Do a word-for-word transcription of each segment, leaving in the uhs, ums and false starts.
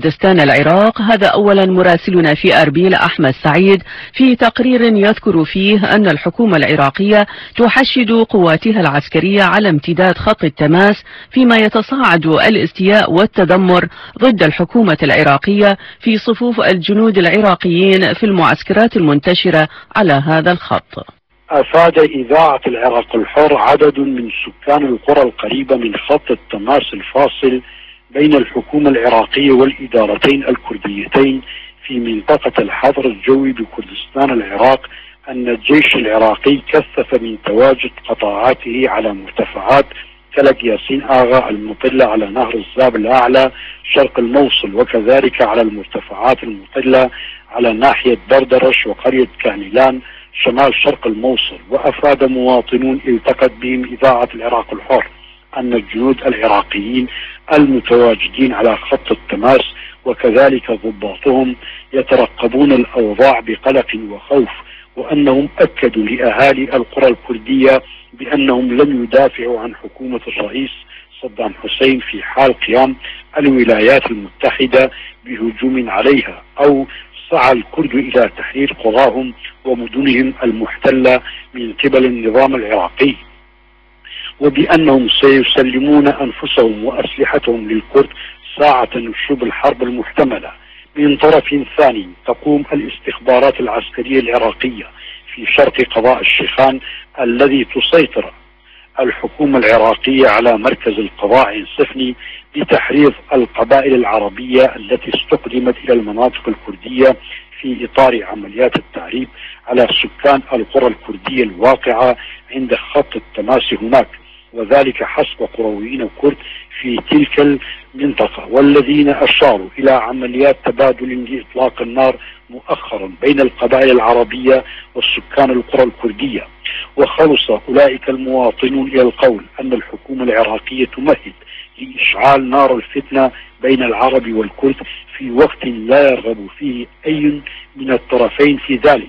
كردستان العراق. هذا أولا مراسلنا في أربيل أحمد سعيد في تقرير يذكر فيه أن الحكومة العراقية تحشد قواتها العسكرية على امتداد خط التماس، فيما يتصاعد الاستياء والتذمر ضد الحكومة العراقية في صفوف الجنود العراقيين في المعسكرات المنتشرة على هذا الخط. أفاد إذاعة العراق الحر عدد من سكان القرى القريبة من خط التماس الفاصل بين الحكومة العراقية والإدارتين الكرديتين في منطقة الحظر الجوي بكردستان العراق أن الجيش العراقي كثف من تواجد قطاعاته على مرتفعات تلك ياسين آغا المطلة على نهر الزاب الأعلى شرق الموصل، وكذلك على المرتفعات المطلة على ناحية بردرش وقرية كهنلان شمال شرق الموصل. وأفاد مواطنون التقت بهم إذاعة العراق الحر أن الجنود العراقيين المتواجدين على خط التماس وكذلك ضباطهم يترقبون الأوضاع بقلق وخوف، وأنهم أكدوا لأهالي القرى الكردية بأنهم لن يدافعوا عن حكومة الرئيس صدام حسين في حال قيام الولايات المتحدة بهجوم عليها أو سعى الكرد إلى تحرير قراهم ومدنهم المحتلة من قبل النظام العراقي، وبأنهم سيسلمون أنفسهم وأسلحتهم للكرد ساعة نشوب الحرب المحتملة. من طرف ثاني تقوم الاستخبارات العسكرية العراقية في شرق قضاء الشيخان الذي تسيطر الحكومة العراقية على مركز القضاء عين سفني بتحريض القبائل العربية التي استقدمت إلى المناطق الكردية في إطار عمليات التعريب على سكان القرى الكردية الواقعة عند خط التماس هناك، وذلك حسب قرويين كرد في تلك المنطقة، والذين أشاروا إلى عمليات تبادل لإطلاق النار مؤخرا بين القبائل العربية والسكان القرى الكردية. وخلص أولئك المواطنون إلى القول أن الحكومة العراقية تمهد لإشعال نار الفتنة بين العرب والكرد في وقت لا يرغب فيه أي من الطرفين في ذلك.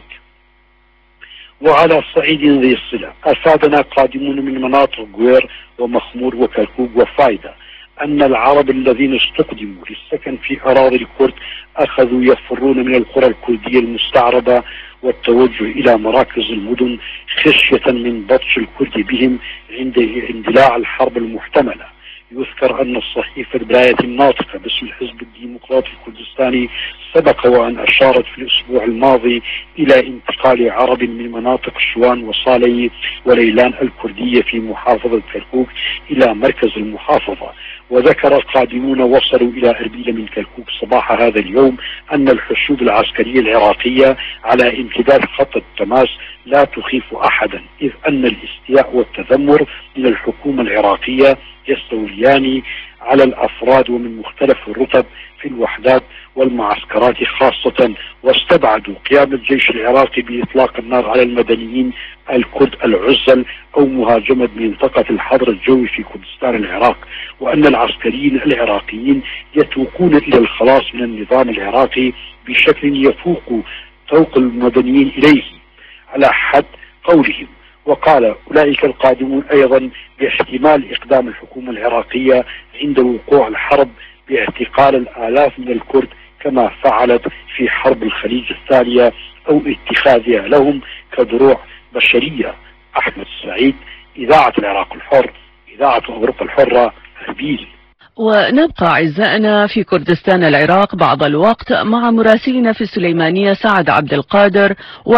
وعلى صعيد ذي الصلة أفادنا قادمون من مناطق غوير ومخمور وكركوك وفايدة أن العرب الذين استقدموا للسكن في أراضي الكرد أخذوا يفرون من القرى الكردية المستعربة والتوجه إلى مراكز المدن خشية من بطش الكرد بهم عند اندلاع الحرب المحتملة. يذكر أن الصحيفة البداية الناطقة باسم الحزب الديمقراطي الكردستاني سبق وأن أشارت في الأسبوع الماضي إلى انتقال عرب من مناطق شوان وصالي وليلان الكردية في محافظة كركوك إلى مركز المحافظة. وذكر قادمون وصلوا إلى أربيل من كركوك صباح هذا اليوم أن الحشود العسكرية العراقية على امتداد خط التماس لا تخيف أحدا، إذ أن الاستياء والتذمر من الحكومة العراقية يستوليان على الأفراد ومن مختلف الرتب في الوحدات والمعسكرات خاصة، واستبعدوا قيام الجيش العراقي بإطلاق النار على المدنيين الكرد العزل أو مهاجمة منطقة الحظر الجوي في كردستان العراق، وأن العسكريين العراقيين يتوقون إلى الخلاص من النظام العراقي بشكل يفوق توق المدنيين إليه على حد قولهم. وقال أولئك القادمون أيضا باحتمال إقدام الحكومة العراقية عند وقوع الحرب باعتقال الآلاف من الكرد كما فعلت في حرب الخليج الثانية أو اتخاذها لهم كدروع بشرية. أحمد سعيد، إذاعة العراق الحر، إذاعة أوروبا الحرة، أربيل. ونبقى أعزائنا في كردستان العراق بعض الوقت مع مراسلنا في السليمانية سعد عبد القادر،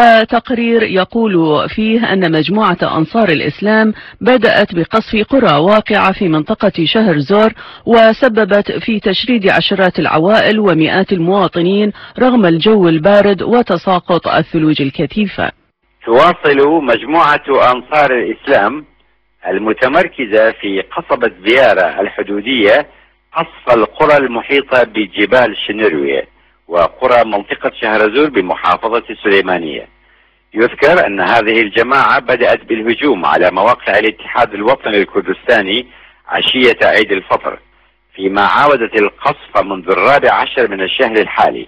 وتقرير يقول فيه أن مجموعة أنصار الإسلام بدأت بقصف قرى واقعة في منطقة شهر زور وسببت في تشريد عشرات العوائل ومئات المواطنين رغم الجو البارد وتساقط الثلوج الكثيفة. تواصل مجموعة أنصار الإسلام المتمركزة في قصبة زيارة الحدودية قصف القرى المحيطة بجبال شنروية وقرى منطقة شهرزور بمحافظة السليمانية. يذكر أن هذه الجماعة بدأت بالهجوم على مواقع الاتحاد الوطني الكردستاني عشية عيد الفطر، فيما عاودت القصف منذ الرابع عشر من الشهر الحالي.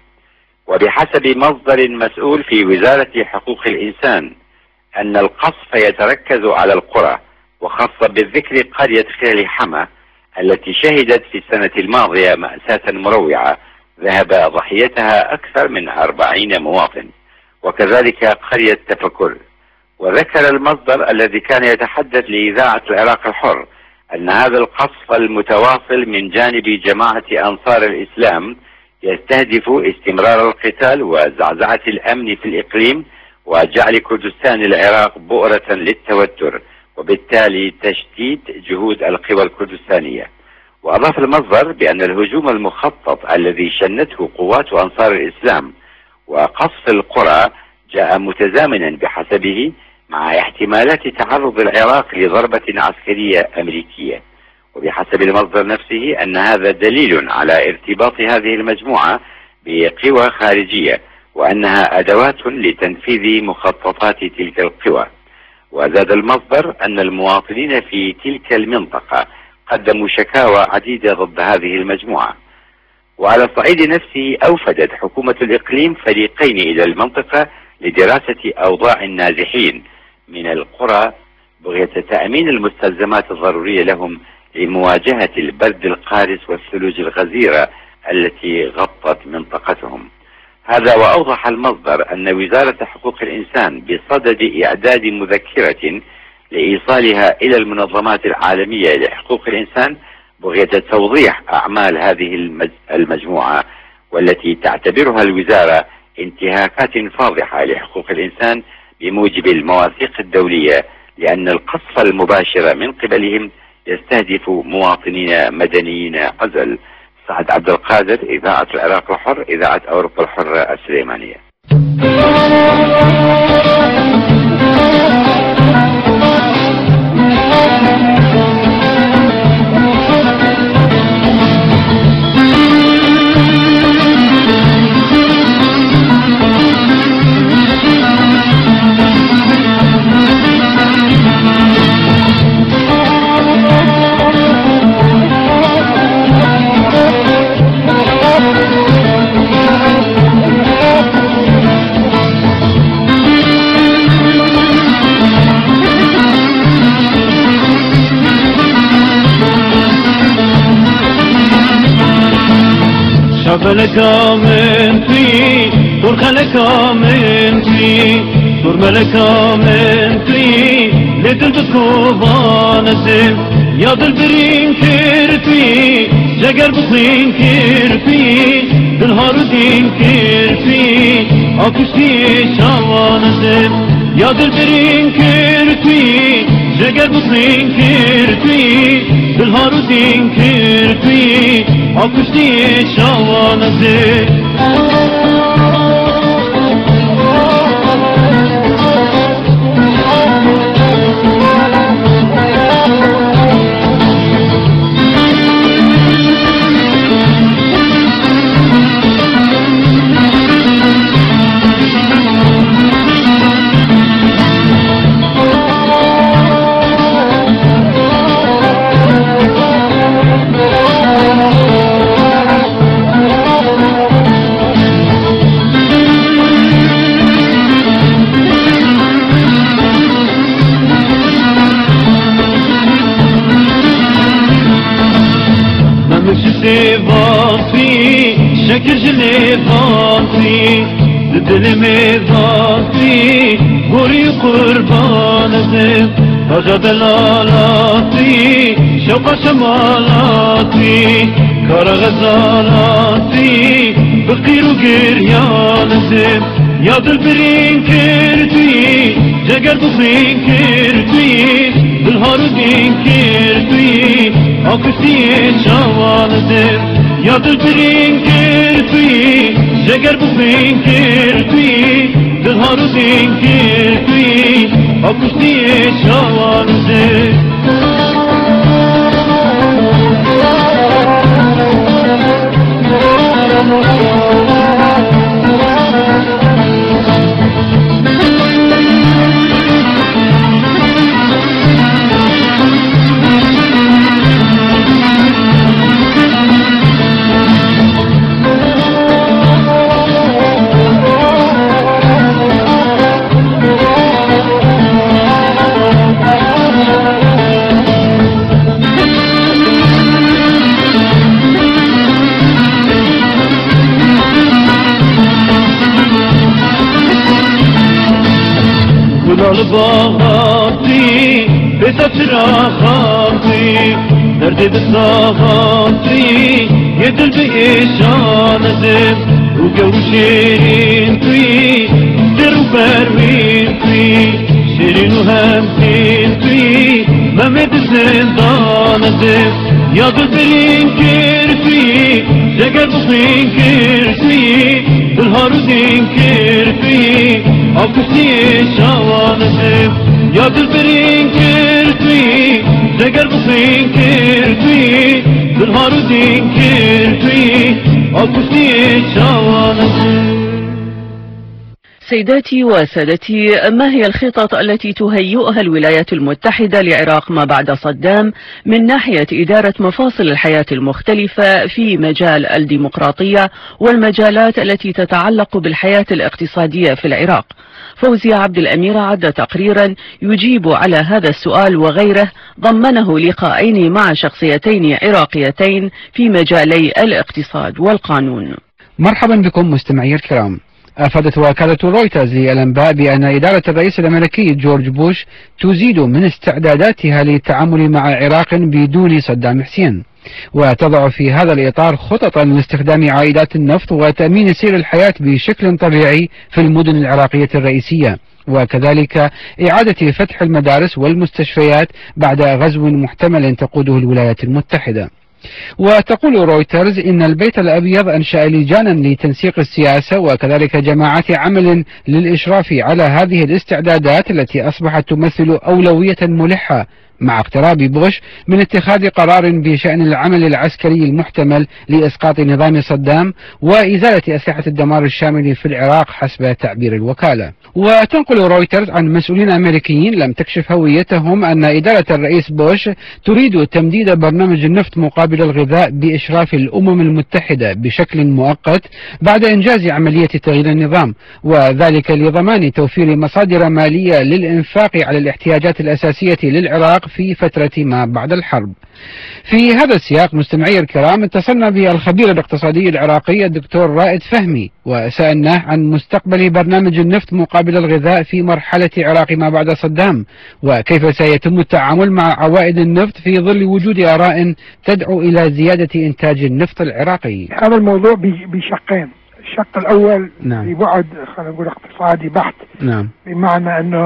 وبحسب مصدر مسؤول في وزارة حقوق الإنسان أن القصف يتركز على القرى، وخاصة بالذكر قرية خير حما التي شهدت في السنة الماضية مأساة مروعة ذهب ضحيتها أكثر من أربعين مواطن، وكذلك قرية تفكر. وذكر المصدر الذي كان يتحدث لإذاعة العراق الحر أن هذا القصف المتواصل من جانب جماعة أنصار الإسلام يستهدف استمرار القتال وزعزعة الأمن في الإقليم وجعل كردستان العراق بؤرة للتوتر، وبالتالي تشتيت جهود القوى الكردستانية. وأضاف المصدر بأن الهجوم المخطط الذي شنته قوات أنصار الإسلام وقصف القرى جاء متزامنا بحسبه مع احتمالات تعرض العراق لضربة عسكرية أمريكية. وبحسب المصدر نفسه أن هذا دليل على ارتباط هذه المجموعة بقوى خارجية، وأنها أدوات لتنفيذ مخططات تلك القوى. وزاد المصدر أن المواطنين في تلك المنطقة قدموا شكاوى عديدة ضد هذه المجموعة. وعلى الصعيد نفسه أوفدت حكومة الإقليم فريقين إلى المنطقة لدراسة أوضاع النازحين من القرى بغية تأمين المستلزمات الضرورية لهم لمواجهة البرد القارس والثلوج الغزيرة التي غطت منطقتهم. هذا وأوضح المصدر أن وزارة حقوق الإنسان بصدد إعداد مذكرة لإيصالها إلى المنظمات العالمية لحقوق الإنسان بغية توضيح أعمال هذه المجموعة، والتي تعتبرها الوزارة انتهاكات فاضحة لحقوق الإنسان بموجب المواثيق الدولية، لأن القصف المباشر من قبلهم يستهدف مواطنين مدنيين عزل. سعد عبد القادر، إذاعة العراق الحر، إذاعة أوروبا الحرة السليمانية. شبلك من في برخلك من في برملك من في لدلتكو بانسم يا دل برين كرفي جگر بخين كرفي دلهار دين كرفي اكشتي شوانسم يا دل برين كرفي جگر بخين كرفي دلهار دين كرفي اكشتي شوانسم لباسي شكر لباسي دل مباسي غوري قربان زم رجا دلالاتي شوق شمالاتي كار غزالاتي بقير وقريان زم يا دل برين كرتي جگر بخين كرتي بالهار دين كرتي اكسي شوان زم يا دل برين كرتي جگر بخين كرتي بالهار دين كرتي اكسي شوان زم الباطي بتترى خاطي دردي بصاغاتي يدل بإيشان زب وقو شيرين توي در وبروين توي شيرين وهمتين توي ممد زندان زب يدل برين كيرتوي جگر بخين كيرتوي بالهارودين كيرتوي أبكسي شوان زب يدل برين كيرتوي جگر بخين كيرتوي بالهارودين كيرتوي أبكسي شوان زب. سيداتي وسادتي، ما هي الخطط التي تهيئها الولايات المتحدة لعراق ما بعد صدام من ناحية إدارة مفاصل الحياة المختلفة في مجال الديمقراطية والمجالات التي تتعلق بالحياة الاقتصادية في العراق؟ فوزي عبد الأمير عد تقريرا يجيب على هذا السؤال وغيره ضمنه لقاءين مع شخصيتين عراقيتين في مجالي الاقتصاد والقانون. مرحبا بكم مستمعي الكرام. أفادت وكالة رويترز للأنباء بأن إدارة الرئيس الأمريكي جورج بوش تزيد من استعداداتها للتعامل مع عراق بدون صدام حسين، وتضع في هذا الإطار خططا لاستخدام عائدات النفط وتأمين سير الحياة بشكل طبيعي في المدن العراقية الرئيسية، وكذلك إعادة فتح المدارس والمستشفيات بعد غزو محتمل تقوده الولايات المتحدة. وتقول رويترز إن البيت الأبيض أنشأ لجانا لتنسيق السياسة وكذلك جماعات عمل للإشراف على هذه الاستعدادات التي أصبحت تمثل أولوية ملحة مع اقتراب بوش من اتخاذ قرار بشأن العمل العسكري المحتمل لإسقاط نظام صدام وإزالة أسلحة الدمار الشامل في العراق حسب تعبير الوكالة. وتنقل رويترز عن مسؤولين أمريكيين لم تكشف هويتهم أن إدارة الرئيس بوش تريد تمديد برنامج النفط مقابل الغذاء بإشراف الأمم المتحدة بشكل مؤقت بعد إنجاز عملية تغيير النظام، وذلك لضمان توفير مصادر مالية للإنفاق على الاحتياجات الأساسية للعراق في فترة ما بعد الحرب. في هذا السياق مستمعي الكرام اتصلنا بالخبير الاقتصادي العراقي الدكتور رائد فهمي وسألناه عن مستقبل برنامج النفط مقابل الغذاء في مرحلة عراق ما بعد صدام، وكيف سيتم التعامل مع عوائد النفط في ظل وجود آراء تدعو إلى زيادة إنتاج النفط العراقي. هذا الموضوع بشقين، الشق الأول نعم. ببعد خلينا نقول اقتصادي بحت، نعم. بمعنى أنه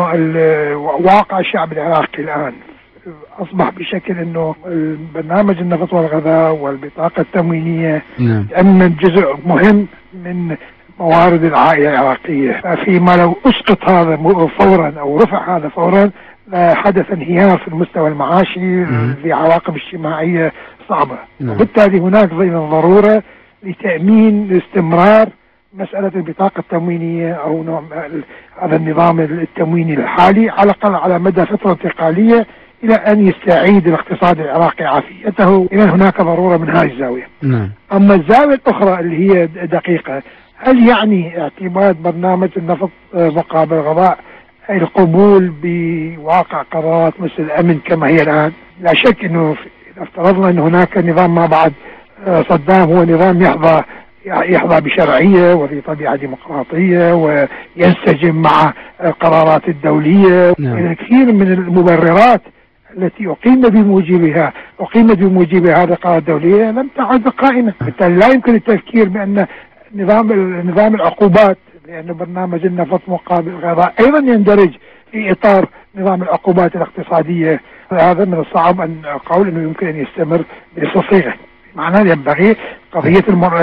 واقع الشعب العراقي الآن أصبح بشكل أنه برنامج النفط والغذاء والبطاقة التموينية نعم. تأمن جزء مهم من موارد العائلة العراقية، فيما لو أسقط هذا فورا أو رفع هذا فورا حدث انهيار في المستوى المعاشي لعواقب اجتماعية صعبة. نعم. وبالتالي هناك من الضرورة لتأمين استمرار مسألة البطاقة التموينية أو نوع هذا النظام التمويني الحالي على الأقل على مدى فترة انتقالية إلى أن يستعيد الاقتصاد العراقي عافيته. إذا هناك ضرورة من هذه الزاوية. نعم. أما الزاوية الأخرى اللي هي دقيقة، هل يعني اعتماد برنامج النفط مقابل غذاء القبول بواقع قرارات مثل الأمن كما هي الآن؟ لا شك أنه إذا افترضنا أن هناك نظام ما بعد صدام هو نظام يحظى يحظى بشرعية وفي طبيعة ديمقراطية وينسجم مع القرارات الدولية. نعم. كثير من المبررات التي أقيم بموجبها أقيمت بموجبها هذه القرارات الدولية لم تعد قائمة، بالتالي لا يمكن التفكير بأن نظام نظام العقوبات، لأن برنامج النفط مقابل الغذاء أيضا يندرج في إطار نظام العقوبات الاقتصادية. هذا من الصعب أن أقول أنه يمكن أن يستمر بنفس الصيغة. معناه ينبغي قضية المر...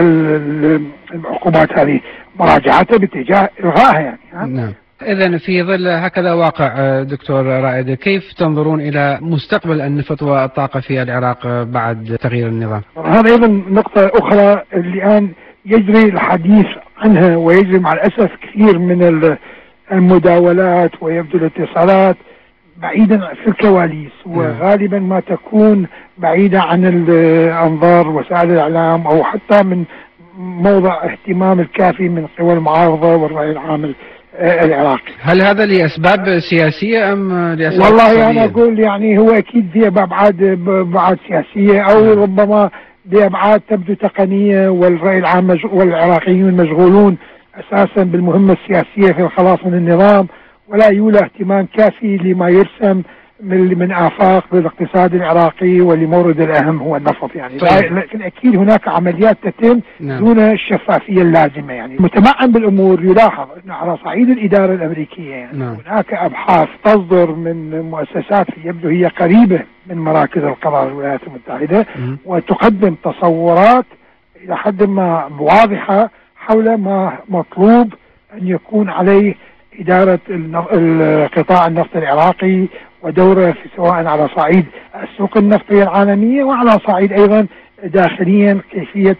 العقوبات هذه مراجعتها باتجاه إلغائها يعني. نعم. إذن في ظل هكذا واقع دكتور رائد، كيف تنظرون إلى مستقبل النفط والطاقة في العراق بعد تغيير النظام؟ هذا أيضا نقطة أخرى اللي الآن يجري الحديث عنها، ويجري مع الأسف كثير من المداولات ويبدو الاتصالات بعيدا في الكواليس، وغالبا ما تكون بعيدة عن الأنظار وسائل الإعلام أو حتى من موضع اهتمام الكافي من قوى المعارضة والرأي العام العراقي. هل هذا لأسباب سياسية أم لأسباب والله اقتصادية؟ أنا أقول يعني هو أكيد فيها بأبعاد بأبعاد سياسية أو ربما بأبعاد تبدو تقنية، والرأي العام والعراقيون مشغولون أساسا بالمهمة السياسية في الخلاص من النظام، ولا يولى اهتمام كافي لما يرسم من من آفاق بالاقتصاد العراقي، والمورد الأهم هو النفط يعني. طيب. لكن أكيد هناك عمليات تتم نعم. دون الشفافية اللازمة يعني. متمعن بالأمور يلاحظ أن على صعيد الإدارة الأمريكية يعني نعم. هناك أبحاث تصدر من مؤسسات يبدو هي قريبة من مراكز القرار الولايات المتحدة م. وتقدم تصورات إلى حد ما واضحة حول ما مطلوب أن يكون عليه إدارة القطاع النفط العراقي ودوره في سواء على صعيد السوق النفطية العالمية وعلى صعيد أيضا داخليا كيفية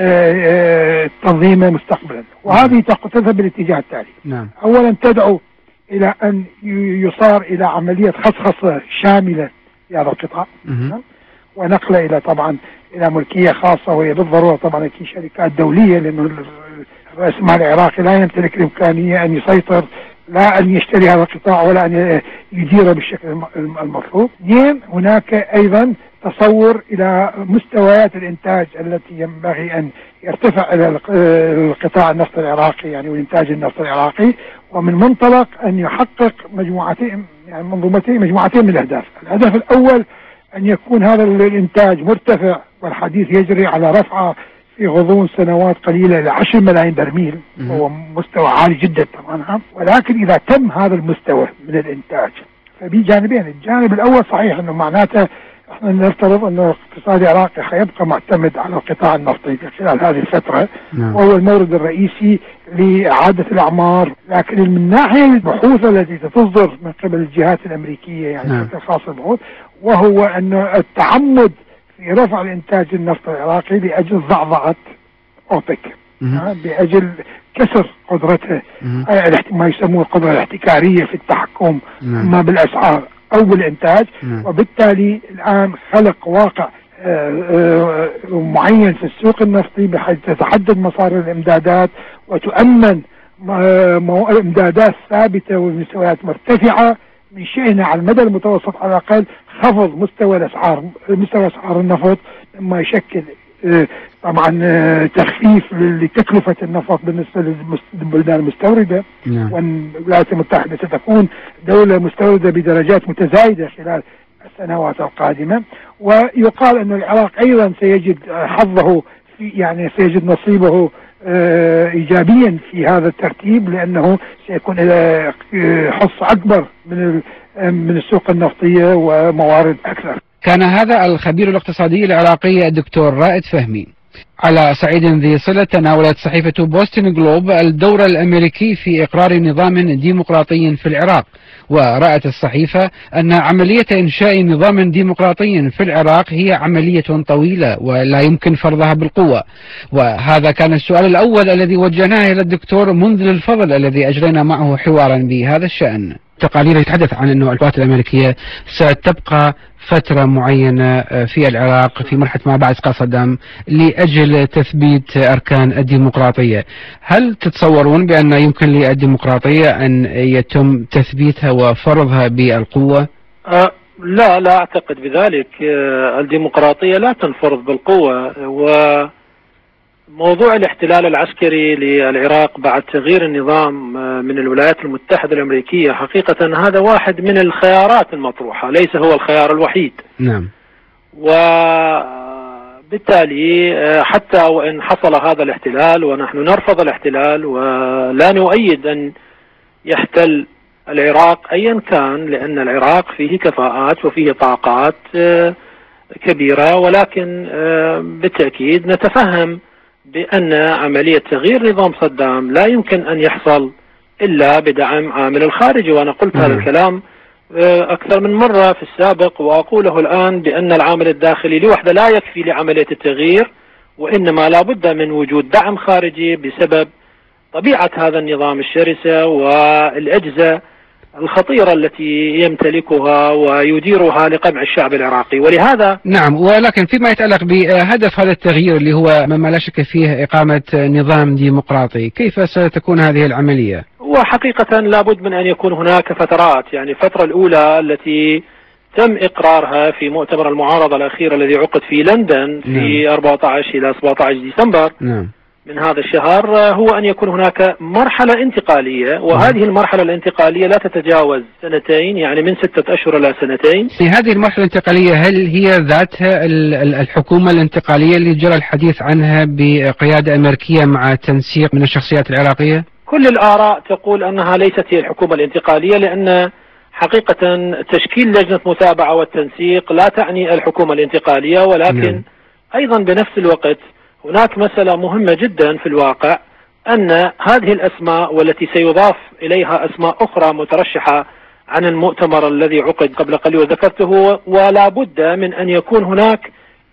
تنظيمه مستقبلا. وهذه تذهب بالاتجاه التالي. نعم. أولا تدعو إلى أن يصار إلى عملية خصخصة شاملة لهذا القطاع ونقله إلى طبعا إلى ملكية خاصة، وهي بالضرورة طبعا في شركات دولية، لأنه رأس المال العراقي لا يمتلك الإمكانية أن يسيطر، لا أن يشتري هذا القطاع ولا أن يديره بالشكل المطلوب. اثنين، هناك أيضا تصور إلى مستويات الإنتاج التي ينبغي أن يرتفع إلى القطاع النفط العراقي يعني والإنتاج النفط العراقي، ومن منطلق أن يحقق مجموعتين يعني منظومتين مجموعتين من الأهداف. الهدف الأول أن يكون هذا الإنتاج مرتفع، والحديث يجري على رفعه في غضون سنوات قليلة إلى عشرة ملايين برميل، وهو مستوى عالي جدا طبعا. ولكن إذا تم هذا المستوى من الإنتاج فبي جانبين. الجانب الأول صحيح أنه معناته احنا نفترض أنه الاقتصاد العراقي حيبقى معتمد على القطاع النفطي خلال هذه الفترة، نعم. وهو المورد الرئيسي لإعادة الأعمار. لكن من ناحية البحوث التي تصدر من قبل الجهات الأمريكية يعني نعم. خاصة البحوث، وهو أنه التعمد في رفع الإنتاج النفط العراقي لأجل ضعضعة أوبك، بأجل كسر قدرته ما يسموه القدرة الاحتكارية في التحكم مم. ما بالأسعار أو بالإنتاج، مم. وبالتالي الآن خلق واقع آآ آآ معين في السوق النفطي بحيث تتحدد مصادر الإمدادات وتؤمن إمدادات ثابتة ومستويات مرتفعة من شأنها على المدى المتوسط على الأقل خفض مستوى الأسعار مستوى أسعار النفط، مما يشكل طبعا تخفيف لتكلفة النفط بالنسبة للبلدان المستوردة. نعم. والولايات المتحدة ستكون دولة مستوردة بدرجات متزايدة خلال السنوات القادمة. ويقال أن العراق أيضا سيجد حظه في يعني سيجد نصيبه إيجابيا في هذا الترتيب، لأنه سيكون إلى حصة أكبر من من السوق النفطية وموارد أكثر. كان هذا الخبير الاقتصادي العراقي الدكتور رائد فهمي. على صعيد ذي صلة، تناولت صحيفة بوستن جلوب الدور الأمريكي في إقرار نظام ديمقراطي في العراق، ورأت الصحيفة أن عملية إنشاء نظام ديمقراطي في العراق هي عملية طويلة ولا يمكن فرضها بالقوة. وهذا كان السؤال الأول الذي وجهناه إلى الدكتور منذر الفضل الذي أجرينا معه حوارا بهذا الشأن. تقارير يتحدث عن أن القوات الأمريكية ستبقى فترة معينة في العراق في مرحلة ما بعد إسقاط صدام لأجل تثبيت أركان الديمقراطية. هل تتصورون بأن يمكن للديمقراطية أن يتم تثبيتها وفرضها بالقوة؟ أه لا لا أعتقد بذلك. أه الديمقراطية لا تنفرض بالقوة، وموضوع الاحتلال العسكري للعراق بعد تغيير النظام من الولايات المتحدة الأمريكية حقيقة هذا واحد من الخيارات المطروحة، ليس هو الخيار الوحيد. نعم. وبالتالي حتى وإن حصل هذا الاحتلال، ونحن نرفض الاحتلال ولا نؤيد أن يحتل العراق أيا كان، لأن العراق فيه كفاءات وفيه طاقات كبيرة، ولكن بالتأكيد نتفهم بأن عملية تغيير نظام صدام لا يمكن أن يحصل إلا بدعم عامل الخارجي. وأنا قلت هذا الكلام أكثر من مرة في السابق وأقوله الآن، بأن العامل الداخلي لوحده لا يكفي لعملية التغيير، وإنما لا بد من وجود دعم خارجي بسبب طبيعة هذا النظام الشرسة والأجهزة الخطيرة التي يمتلكها ويديرها لقمع الشعب العراقي. ولهذا نعم. ولكن فيما يتعلق بهدف هذا التغيير اللي هو مما لا شك فيه إقامة نظام ديمقراطي، كيف ستكون هذه العملية؟ وحقيقة لابد من أن يكون هناك فترات. يعني الفترة الأولى التي تم إقرارها في مؤتمر المعارضة الأخير الذي عقد في لندن في أربعة عشر إلى سبعة عشر ديسمبر، نعم. من هذا الشهر هو أن يكون هناك مرحلة انتقالية، وهذه المرحلة الانتقالية لا تتجاوز سنتين، يعني من ستة أشهر إلى سنتين. في هذه المرحلة الانتقالية هل هي ذاتها الحكومة الانتقالية اللي جرى الحديث عنها بقيادة أمريكية مع تنسيق من الشخصيات العراقية؟ كل الآراء تقول أنها ليست هي الحكومة الانتقالية، لأن حقيقة تشكيل لجنة متابعة والتنسيق لا تعني الحكومة الانتقالية، ولكن نعم. أيضا بنفس الوقت هناك مسألة مهمة جدا في الواقع، أن هذه الأسماء والتي سيضاف إليها أسماء أخرى مترشحة عن المؤتمر الذي عقد قبل قليل وذكرته، ولا بد من أن يكون هناك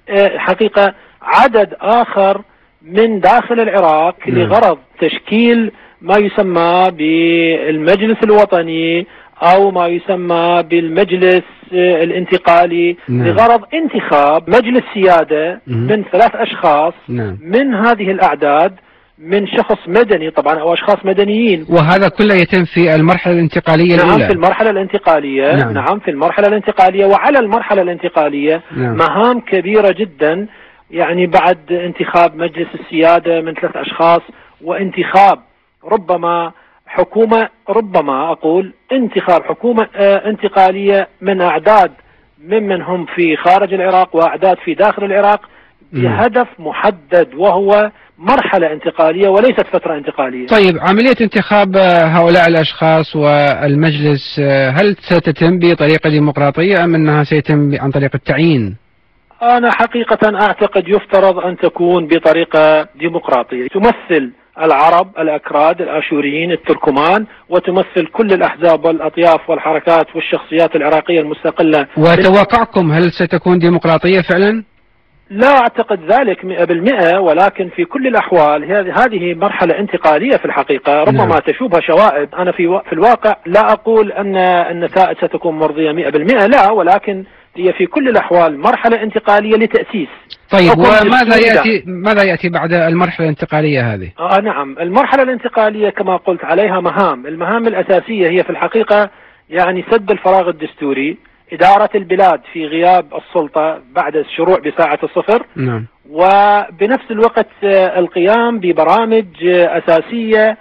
حقيقة عدد آخر من داخل العراق لغرض تشكيل ما يسمى بالمجلس الوطني أو ما يسمى بالمجلس الانتقالي نعم. لغرض انتخاب مجلس سيادة مم. من ثلاث أشخاص نعم. من هذه الأعداد، من شخص مدني طبعا أو أشخاص مدنيين، وهذا كله يتم في المرحلة الانتقالية نعم الأولى. في المرحلة الانتقالية نعم. نعم في المرحلة الانتقالية. وعلى المرحلة الانتقالية نعم. مهام كبيرة جدا، يعني بعد انتخاب مجلس السيادة من ثلاث أشخاص، وانتخاب ربما حكومة، ربما أقول انتخاب حكومة انتقالية من أعداد ممن هم في خارج العراق وأعداد في داخل العراق بهدف محدد، وهو مرحلة انتقالية وليست فترة انتقالية. طيب، عملية انتخاب هؤلاء الأشخاص والمجلس هل ستتم بطريقة ديمقراطية أم أنها سيتم عن طريق التعيين؟ أنا حقيقة أعتقد يفترض أن تكون بطريقة ديمقراطية تمثل العرب، الأكراد، الآشوريين، التركمان، وتمثل كل الأحزاب والأطياف والحركات والشخصيات العراقية المستقلة. وتوقعكم هل ستكون ديمقراطية فعلا؟ لا أعتقد ذلك مئة بالمئة، ولكن في كل الأحوال هذه مرحلة انتقالية في الحقيقة، ربما نعم. تشوبها شوائب. أنا في في الواقع لا أقول أن النتائج ستكون مرضية مئة بالمئة، لا، ولكن هي في كل الأحوال مرحلة انتقالية لتأسيس. طيب، وماذا يأتي ماذا يأتي بعد المرحلة الانتقالية هذه؟ آه نعم، المرحلة الانتقالية كما قلت عليها مهام، المهام الأساسية هي في الحقيقة يعني سد الفراغ الدستوري، إدارة البلاد في غياب السلطة بعد الشروع بساعة الصفر نعم. وبنفس الوقت القيام ببرامج أساسية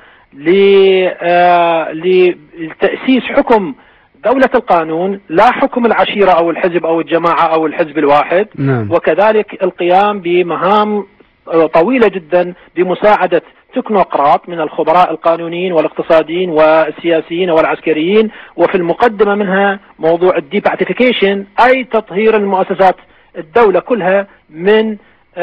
لتأسيس حكم دولة القانون، لا حكم العشيرة أو الحزب أو الجماعة أو الحزب الواحد نعم. وكذلك القيام بمهام طويلة جدا بمساعدة تكنوقراط من الخبراء القانونيين والاقتصاديين والسياسيين والعسكريين، وفي المقدمة منها موضوع الديباتيفيكيشن، أي تطهير المؤسسات الدولة كلها من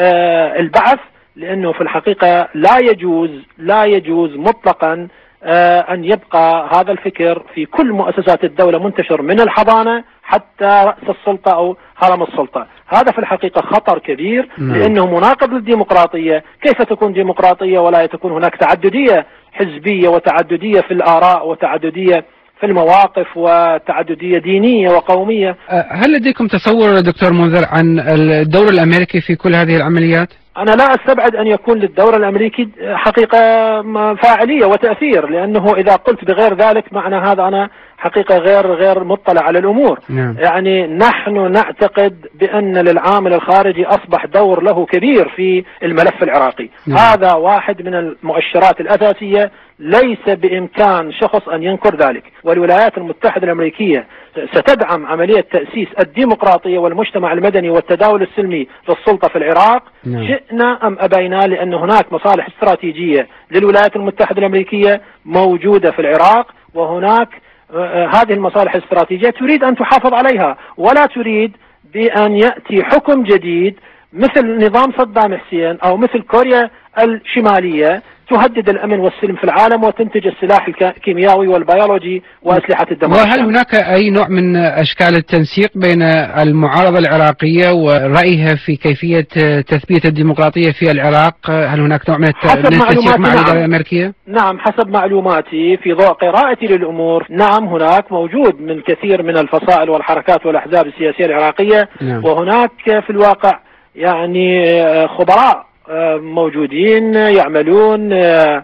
آه البعث، لأنه في الحقيقة لا يجوز لا يجوز مطلقا آه أن يبقى هذا الفكر في كل مؤسسات الدولة منتشر من الحضانة حتى رأس السلطة أو هرم السلطة. هذا في الحقيقة خطر كبير لأنه مناقض للديمقراطية. كيف تكون ديمقراطية ولا تكون هناك تعددية حزبية وتعددية في الآراء وتعددية في المواقف وتعددية دينية وقومية؟ هل لديكم تصور دكتور منذر عن الدور الأمريكي في كل هذه العمليات؟ أنا لا أستبعد أن يكون للدور الأمريكي حقيقة فاعلية وتأثير، لأنه إذا قلت بغير ذلك معنى هذا أنا حقيقة غير غير مطلع على الأمور. نعم. يعني نحن نعتقد بأن للعامل الخارجي أصبح دور له كبير في الملف العراقي. نعم. هذا واحد من المؤشرات الأساسية، ليس بإمكان شخص أن ينكر ذلك، والولايات المتحدة الأمريكية ستدعم عملية تأسيس الديمقراطية والمجتمع المدني والتداول السلمي للسلطة في العراق. نعم. شئنا أم أبينا، لأن هناك مصالح استراتيجية للولايات المتحدة الأمريكية موجودة في العراق، وهناك هذه المصالح الاستراتيجية تريد أن تحافظ عليها، ولا تريد بأن يأتي حكم جديد مثل نظام صدام حسين أو مثل كوريا الشمالية تهدد الأمن والسلم في العالم وتنتج السلاح الكيميائي والبيولوجي وأسلحة الدمار. وهل هناك أي نوع من أشكال التنسيق بين المعارضة العراقية ورأيها في كيفية تثبيت الديمقراطية في العراق؟ هل هناك نوع من التنسيق مع الإدارة الأمريكية؟ نعم، حسب معلوماتي في ضوء قراءتي للأمور، نعم هناك موجود من كثير من الفصائل والحركات والأحزاب السياسية العراقية. نعم. وهناك في الواقع يعني خبراء موجودين يعملون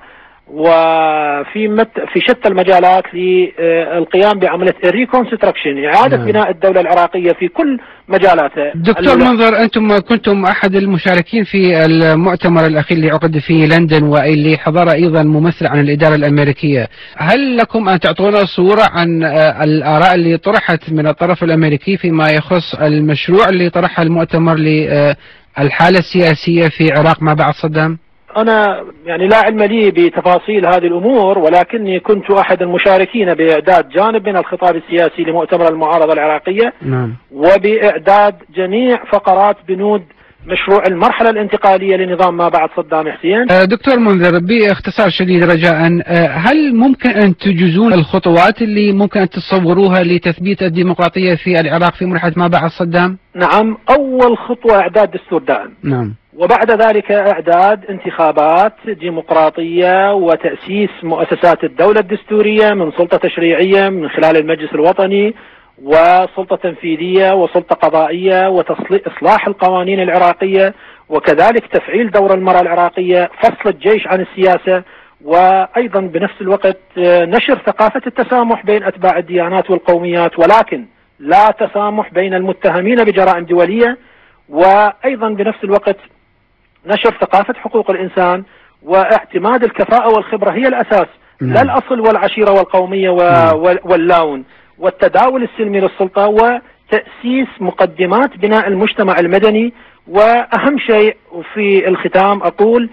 وفي مت في شتى المجالات للقيام بعملية الريكونستراكشن، إعادة نعم. بناء الدولة العراقية في كل مجالاتها. دكتور منظر، أنتم كنتم أحد المشاركين في المؤتمر الأخير اللي عقد في لندن واللي حضر أيضا ممثل عن الإدارة الأمريكية، هل لكم أن تعطونا صورة عن الآراء اللي طرحت من الطرف الأمريكي فيما يخص المشروع اللي طرحها المؤتمر للحالة السياسية في العراق ما بعد صدام؟ أنا يعني لا علم لي بتفاصيل هذه الأمور، ولكني كنت أحد المشاركين بإعداد جانب من الخطاب السياسي لمؤتمر المعارضة العراقية نعم. وبإعداد جميع فقرات بنود مشروع المرحلة الانتقالية لنظام ما بعد صدام حسين. دكتور منذر، باختصار شديد رجاء، هل ممكن أن تجوزون الخطوات اللي ممكن أن تصوروها لتثبيت الديمقراطية في العراق في مرحلة ما بعد صدام؟ نعم، أول خطوة إعداد دستور دائم نعم، وبعد ذلك إعداد انتخابات ديمقراطية وتأسيس مؤسسات الدولة الدستورية من سلطة تشريعية من خلال المجلس الوطني وسلطة تنفيذية وسلطة قضائية وإصلاح القوانين العراقية، وكذلك تفعيل دور المرأة العراقية، فصل الجيش عن السياسة، وأيضا بنفس الوقت نشر ثقافة التسامح بين أتباع الديانات والقوميات، ولكن لا تسامح بين المتهمين بجرائم دولية، وأيضا بنفس الوقت نشر ثقافة حقوق الإنسان واعتماد الكفاءة والخبرة هي الأساس لا الأصل والعشيرة والقومية واللون، والتداول السلمي للسلطة، وتأسيس مقدمات بناء المجتمع المدني، وأهم شيء في الختام أقول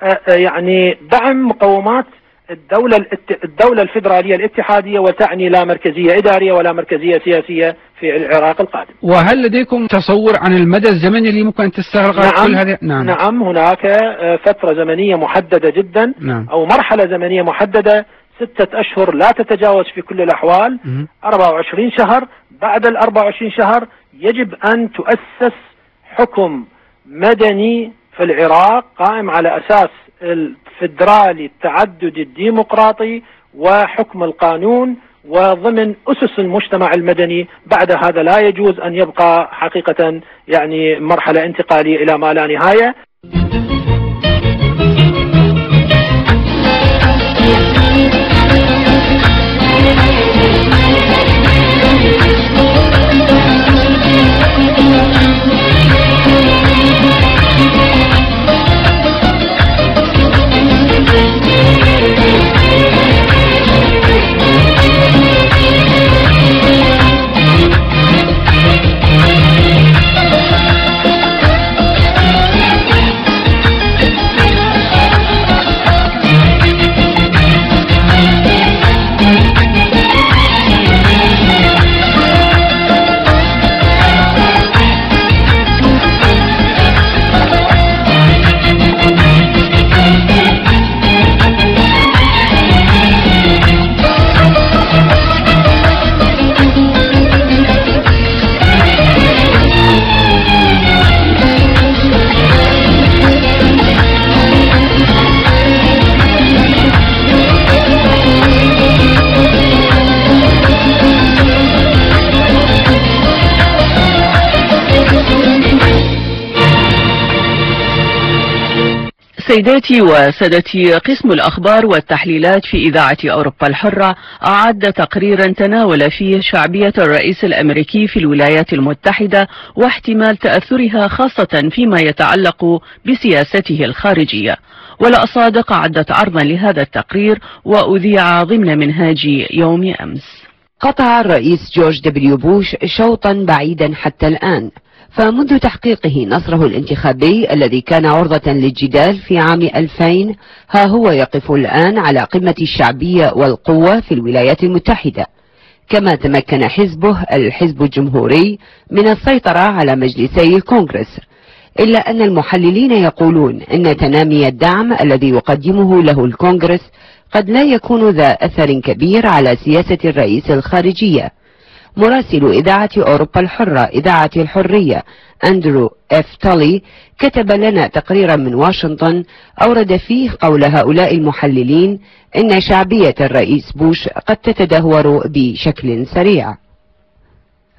يعني دعم مقومات الدولة الدولة الفيدرالية الاتحادية، وتعني لا مركزية إدارية ولا مركزية سياسية في العراق القادم. وهل لديكم تصور عن المدى الزمني اللي ممكن تستغرق نعم كل هذه؟ نعم. نعم هناك فترة زمنية محددة جدا نعم. أو مرحلة زمنية محددة ستة أشهر لا تتجاوز في كل الأحوال، م- أربعة وعشرين شهر. بعد ال أربعة وعشرين شهر يجب أن تؤسس حكم مدني في العراق قائم على أساس الفدرالي التعددي الديمقراطي وحكم القانون وضمن أسس المجتمع المدني. بعد هذا لا يجوز أن يبقى حقيقة يعني مرحلة انتقالية إلى ما لا نهاية. سيداتي وسادتي، قسم الأخبار والتحليلات في إذاعة أوروبا الحرة أعد تقريرا تناول فيه شعبية الرئيس الأمريكي في الولايات المتحدة واحتمال تأثرها خاصة فيما يتعلق بسياسته الخارجية. ولا أصادق أعدت عرضا لهذا التقرير وأذيع ضمن منهاج يوم أمس. قطع الرئيس جورج دبليو بوش شوطا بعيدا حتى الآن، فمنذ تحقيقه نصره الانتخابي الذي كان عرضة للجدال في عام ألفين، ها هو يقف الآن على قمة الشعبية والقوة في الولايات المتحدة، كما تمكن حزبه الحزب الجمهوري من السيطرة على مجلسي الكونغرس. إلا أن المحللين يقولون أن تنامي الدعم الذي يقدمه له الكونغرس قد لا يكون ذا أثر كبير على سياسة الرئيس الخارجية. مراسل إذاعة أوروبا الحرة إذاعة الحرية أندرو إف تولي كتب لنا تقريرا من واشنطن أورد فيه قول هؤلاء المحللين إن شعبية الرئيس بوش قد تتدهور بشكل سريع.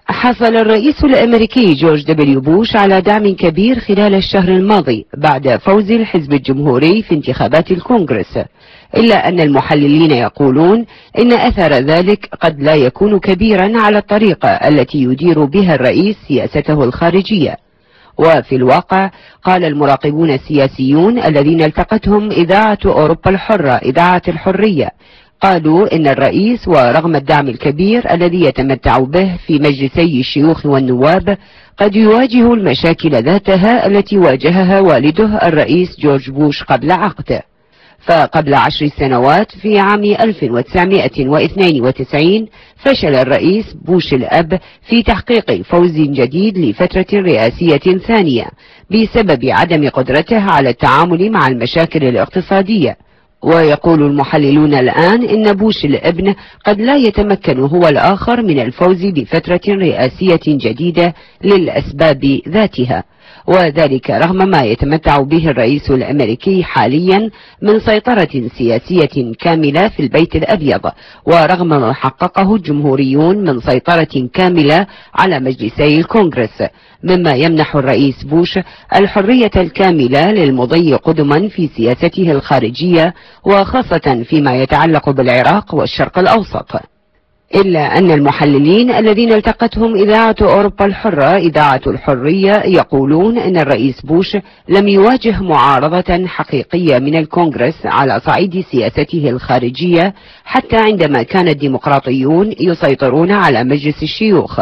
حصل الرئيس الأمريكي جورج دبليو بوش على دعم كبير خلال الشهر الماضي بعد فوز الحزب الجمهوري في انتخابات الكونغرس، إلا أن المحللين يقولون إن أثر ذلك قد لا يكون كبيرا على الطريقة التي يدير بها الرئيس سياسته الخارجية. وفي الواقع قال المراقبون السياسيون الذين التقتهم إذاعة أوروبا الحرة إذاعة الحرية، قالوا إن الرئيس ورغم الدعم الكبير الذي يتمتع به في مجلسي الشيوخ والنواب قد يواجه المشاكل ذاتها التي واجهها والده الرئيس جورج بوش قبل عقده. فقبل عشر سنوات في عام ألف وتسعمائة واثنين وتسعين فشل الرئيس بوش الأب في تحقيق فوز جديد لفترة رئاسية ثانية بسبب عدم قدرته على التعامل مع المشاكل الاقتصادية. ويقول المحللون الآن إن بوش الابن قد لا يتمكن هو الآخر من الفوز بفترة رئاسية جديدة للأسباب ذاتها، وذلك رغم ما يتمتع به الرئيس الأمريكي حاليا من سيطرة سياسية كاملة في البيت الأبيض، ورغم ما حققه الجمهوريون من سيطرة كاملة على مجلسي الكونغرس، مما يمنح الرئيس بوش الحرية الكاملة للمضي قدما في سياسته الخارجية، وخاصة فيما يتعلق بالعراق والشرق الأوسط. إلا أن المحللين الذين التقتهم إذاعة أوروبا الحرة إذاعة الحرية يقولون أن الرئيس بوش لم يواجه معارضة حقيقية من الكونغرس على صعيد سياسته الخارجية حتى عندما كان الديمقراطيون يسيطرون على مجلس الشيوخ.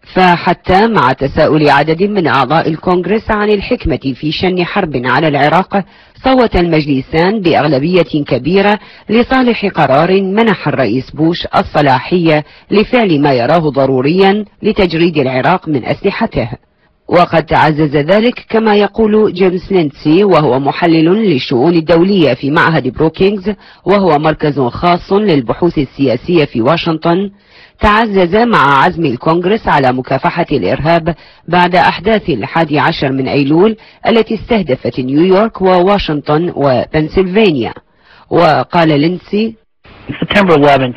فحتى مع تساؤل عدد من أعضاء الكونغرس عن الحكمة في شن حرب على العراق، صوت المجلسان بأغلبية كبيرة لصالح قرار منح الرئيس بوش الصلاحية لفعل ما يراه ضروريا لتجريد العراق من أسلحته. وقد تعزز ذلك كما يقول جيمس ليندسي، وهو محلل للشؤون الدولية في معهد بروكينغز وهو مركز خاص للبحوث السياسية في واشنطن، تعزز مع عزم الكونغرس على مكافحة الإرهاب بعد أحداث الحادي عشر من أيلول التي استهدفت نيويورك وواشنطن وبنسلفانيا. وقال ليندسي: September eleventh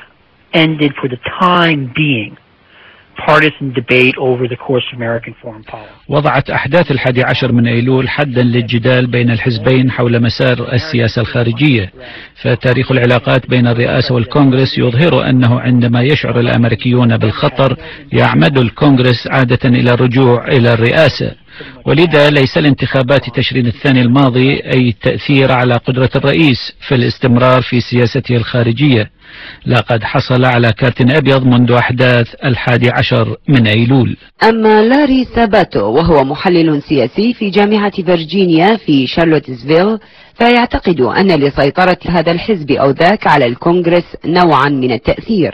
ended for the time being partisan debate over the course of American foreign policy. وضعت أحداث الحادي عشر من أيلول حدا للجدال بين الحزبين حول مسار السياسة الخارجية، فتاريخ العلاقات بين الرئاسة والكونغرس يظهر أنه عندما يشعر الأمريكيون بالخطر يعمد الكونغرس عادة إلى الرجوع إلى الرئاسة، ولذا ليس لانتخابات تشرين الثاني الماضي أي تأثير على قدرة الرئيس في الاستمرار في سياسته الخارجية، لقد حصل على كارت أبيض منذ أحداث الحادي عشر من أيلول. أما لاري ساباتو وهو محلل سياسي في جامعة فرجينيا في شارلوتسفيل، فيعتقد أن لسيطرة هذا الحزب أو ذاك على الكونغرس نوعا من التأثير.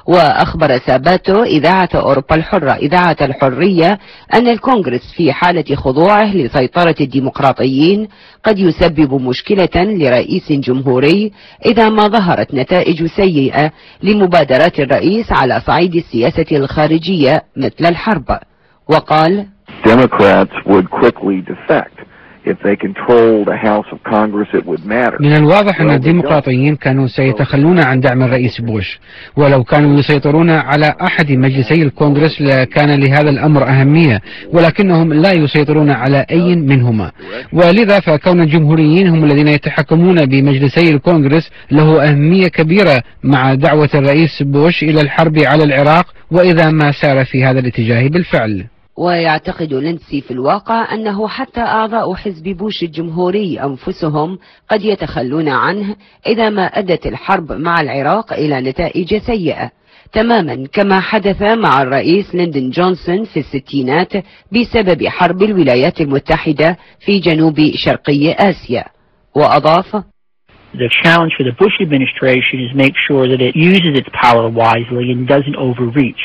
وأخبر ساباتو إذاعة أوروبا الحرة إذاعة الحرية أن الكونغرس في حالة خضوعه لسيطرة الديمقراطيين قد يسبب مشكلة لرئيس جمهوري إذا ما ظهرت نتائج سيئة لمبادرات الرئيس على صعيد السياسة الخارجية مثل الحرب. وقال: Democrats would quickly defect. If they control the House of Congress, it would matter. من الواضح أن الديمقراطيين كانوا سيتخلون عن دعم الرئيس بوش، ولو كانوا يسيطرون على أحد مجلسي الكونغرس لكان لهذا الأمر أهمية، ولكنهم لا يسيطرون على أي منهما، ولذا فكون الجمهوريين هم الذين يتحكمون بمجلسي الكونغرس له أهمية كبيرة مع دعوة الرئيس بوش إلى الحرب على العراق، وإذا ما سار في هذا الاتجاه بالفعل. ويعتقد ليندسي في الواقع أنه حتى أعضاء حزب بوش الجمهوري أنفسهم قد يتخلون عنه إذا ما أدت الحرب مع العراق إلى نتائج سيئة، تماما كما حدث مع الرئيس ليندون جونسون في الستينات بسبب حرب الولايات المتحدة في جنوب شرقي آسيا. وأضاف: The challenge for the Bush administration is make sure that it uses its power wisely and doesn't overreach.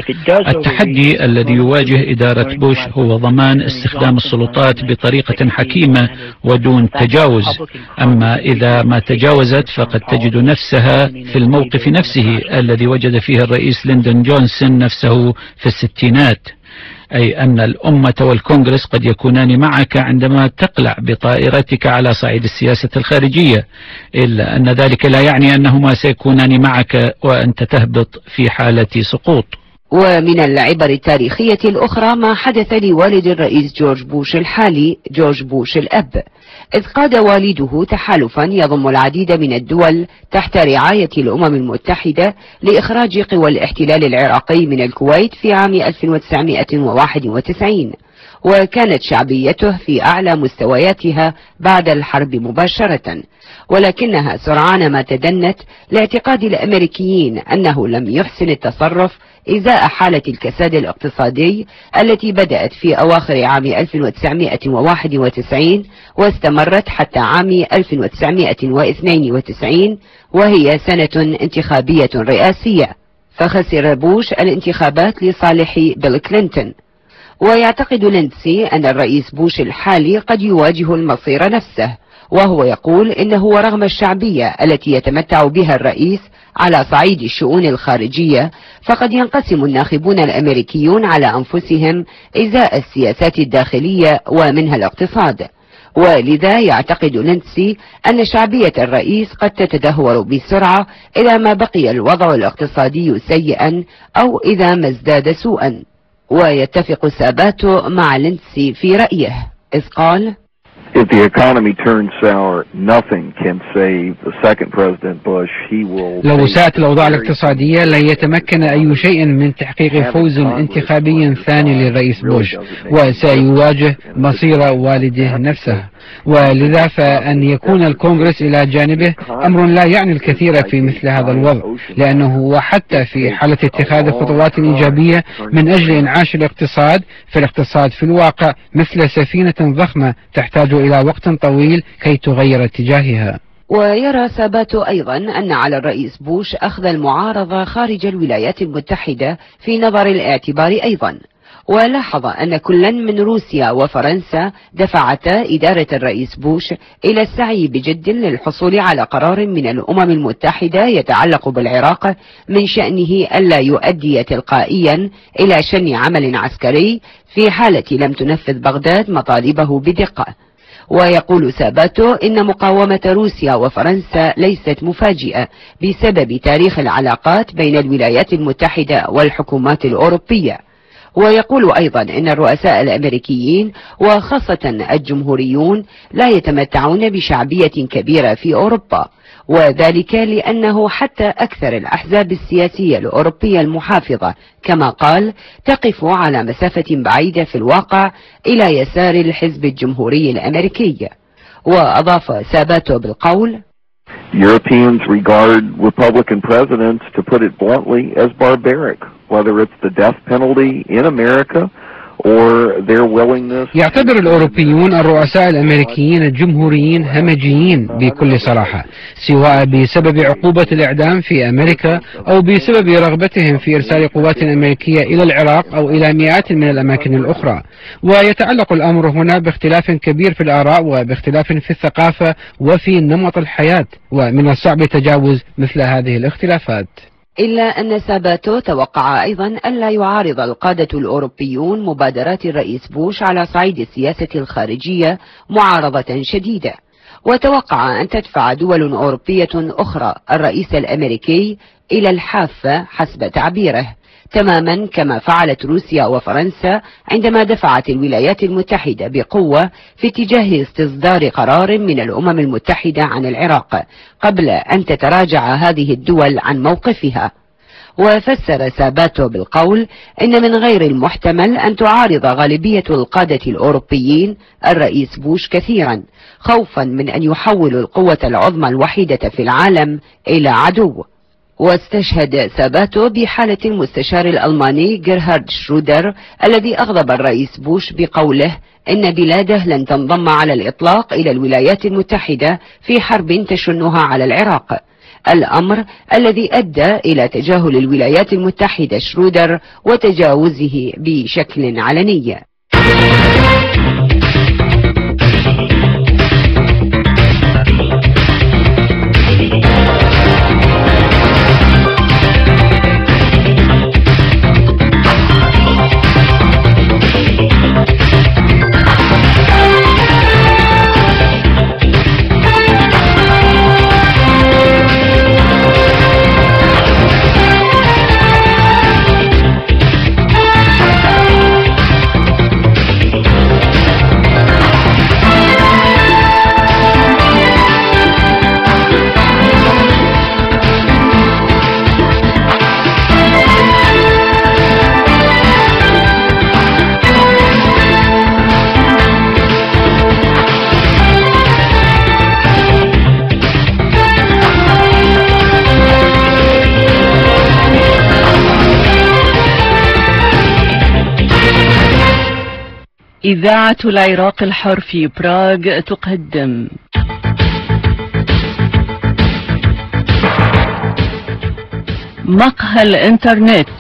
التحدي الذي يواجه إدارة بوش هو ضمان استخدام السلطات بطريقة حكيمة ودون تجاوز، أما إذا ما تجاوزت فقد تجد نفسها في الموقف نفسه الذي وجد فيه الرئيس ليندون جونسون نفسه في الستينات، أي أن الأمة والكونغرس قد يكونان معك عندما تقلع بطائرتك على صعيد السياسة الخارجية، إلا أن ذلك لا يعني أنهما سيكونان معك وأنت تهبط في حالة سقوط. ومن العبر التاريخية الأخرى ما حدث لوالد الرئيس جورج بوش الحالي جورج بوش الأب، إذ قاد والده تحالفا يضم العديد من الدول تحت رعاية الأمم المتحدة لإخراج قوى الاحتلال العراقي من الكويت في عام ألف وتسعمائة وواحد وتسعين، وكانت شعبيته في أعلى مستوياتها بعد الحرب مباشرة، ولكنها سرعان ما تدنت لاعتقاد الأمريكيين أنه لم يحسن التصرف إزاء حالة الكساد الاقتصادي التي بدأت في أواخر عام ألف وتسعمائة وواحد وتسعين واستمرت حتى عام ألف وتسعمائة واثنين وتسعين، وهي سنة انتخابية رئاسية، فخسر بوش الانتخابات لصالح بيل كلينتون. ويعتقد ليندسي أن الرئيس بوش الحالي قد يواجه المصير نفسه، وهو يقول إنه ورغم الشعبية التي يتمتع بها الرئيس على صعيد الشؤون الخارجية، فقد ينقسم الناخبون الأمريكيون على أنفسهم إزاء السياسات الداخلية ومنها الاقتصاد، ولذا يعتقد ليندسي أن شعبية الرئيس قد تتدهور بسرعة إذا ما بقي الوضع الاقتصادي سيئا أو إذا ما ازداد سوءا. ويتفق ساباتو مع ليندسي في رأيه، إذ قال: If the economy turns sour, nothing can save the second President Bush. He will. لو ساءت الأوضاع الاقتصادية لن يتمكن أي شيء من تحقيق فوز انتخابي ثاني للرئيس بوش، وسيواجه مصير والده نفسه، ولذا فأن يكون الكونغرس إلى جانبه أمر لا يعني الكثير في مثل هذا الوضع، لأنه وحتى في حالة اتخاذ خطوات إيجابية من أجل إنعاش الاقتصاد، فالاقتصاد في الواقع مثل سفينة ضخمة تحتاج إلى وقت طويل كي تغير اتجاهها. ويرى ساباتو أيضا أن على الرئيس بوش أخذ المعارضة خارج الولايات المتحدة في نظر الاعتبار أيضا، ولاحظ أن كلا من روسيا وفرنسا دفعتا إدارة الرئيس بوش إلى السعي بجد للحصول على قرار من الأمم المتحدة يتعلق بالعراق من شأنه ألا يؤدي تلقائيا إلى شن عمل عسكري في حالة لم تنفذ بغداد مطالبه بدقة. ويقول ساباتو إن مقاومة روسيا وفرنسا ليست مفاجئة بسبب تاريخ العلاقات بين الولايات المتحدة والحكومات الأوروبية. ويقول أيضا إن الرؤساء الأمريكيين وخاصة الجمهوريون لا يتمتعون بشعبية كبيرة في أوروبا، وذلك لأنه حتى أكثر الأحزاب السياسية الأوروبية المحافظة كما قال تقف على مسافة بعيدة في الواقع إلى يسار الحزب الجمهوري الأمريكي. وأضاف ساباتو بالقول: Europeans regard Republican presidents, to put it bluntly, as barbaric, whether it's the death penalty in America or their willingness. يعتبر الأوروبيون الرؤساء الأمريكيين الجمهوريين همجيين بكل صراحة، سواء بسبب عقوبة الإعدام في أمريكا أو بسبب رغبتهم في إرسال قوات أمريكية إلى العراق أو إلى مئات من الأماكن الأخرى. ويتعلق الأمر هنا باختلاف كبير في الآراء وباختلاف في الثقافة وفي نمط الحياة، ومن الصعب تجاوز مثل هذه الاختلافات. إلا أن ساباتو توقع أيضا ألا يعارض القادة الأوروبيون مبادرات الرئيس بوش على صعيد السياسة الخارجية معارضة شديدة، وتوقع أن تدفع دول أوروبية أخرى الرئيس الأمريكي إلى الحافة حسب تعبيره، تماما كما فعلت روسيا وفرنسا عندما دفعت الولايات المتحدة بقوة في اتجاه استصدار قرار من الأمم المتحدة عن العراق قبل أن تتراجع هذه الدول عن موقفها. وفسر ساباتو بالقول إن من غير المحتمل أن تعارض غالبية القادة الأوروبيين الرئيس بوش كثيرا، خوفا من أن يحولوا القوة العظمى الوحيدة في العالم إلى عدو. واستشهد ساباتو بحالة المستشار الألماني جيرهارد شرودر الذي أغضب الرئيس بوش بقوله إن بلاده لن تنضم على الإطلاق إلى الولايات المتحدة في حرب تشنها على العراق، الأمر الذي أدى إلى تجاهل الولايات المتحدة شرودر وتجاوزه بشكل علني. إذاعة العراق الحر في براغ تقدم مقهى الإنترنت،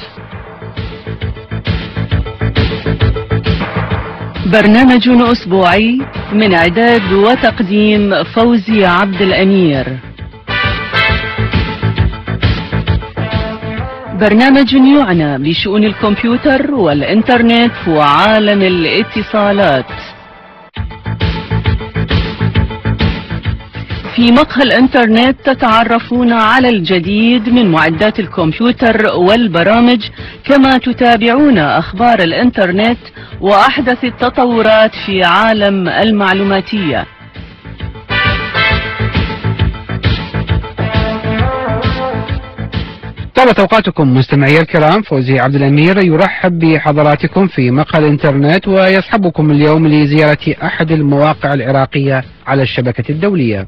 برنامج أسبوعي من إعداد وتقديم فوزي عبد الأمير. برنامج يعنى بشؤون الكمبيوتر والإنترنت وعالم الاتصالات. في مقهى الإنترنت تتعرفون على الجديد من معدات الكمبيوتر والبرامج، كما تتابعون أخبار الإنترنت وأحدث التطورات في عالم المعلوماتية. طابت أوقاتكم مستمعي الكرام، فوزي عبد الأمير يرحب بحضراتكم في مقهى الإنترنت ويصحبكم اليوم لزيارة أحد المواقع العراقية على الشبكة الدولية.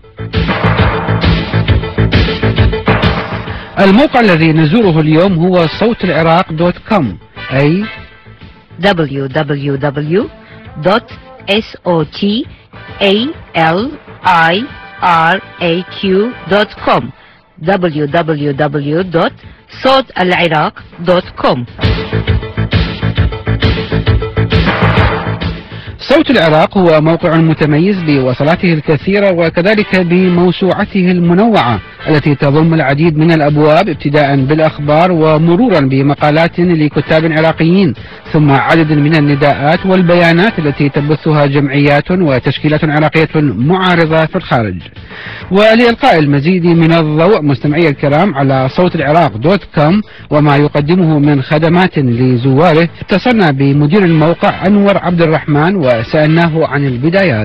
الموقع الذي نزوره اليوم هو صوت العراق دوت كوم، أي دبليو دبليو دبليو دوت صوت العراق دوت كوم دبليو دبليو دبليو دوت صوت العراق دوت كوم. صوت العراق هو موقع متميز بوصلاته الكثيرة وكذلك بموسوعته المنوعة التي تضم العديد من الأبواب، ابتداء بالأخبار ومرورا بمقالات لكتاب عراقيين، ثم عدد من النداءات والبيانات التي تبثها جمعيات وتشكيلات عراقية معارضة في الخارج. ولإلقاء المزيد من الضوء مستمعي الكرام على صوت العراق دوت كوم وما يقدمه من خدمات لزواره، اتصلنا بمدير الموقع أنور عبد الرحمن وسألناه عن البدايات.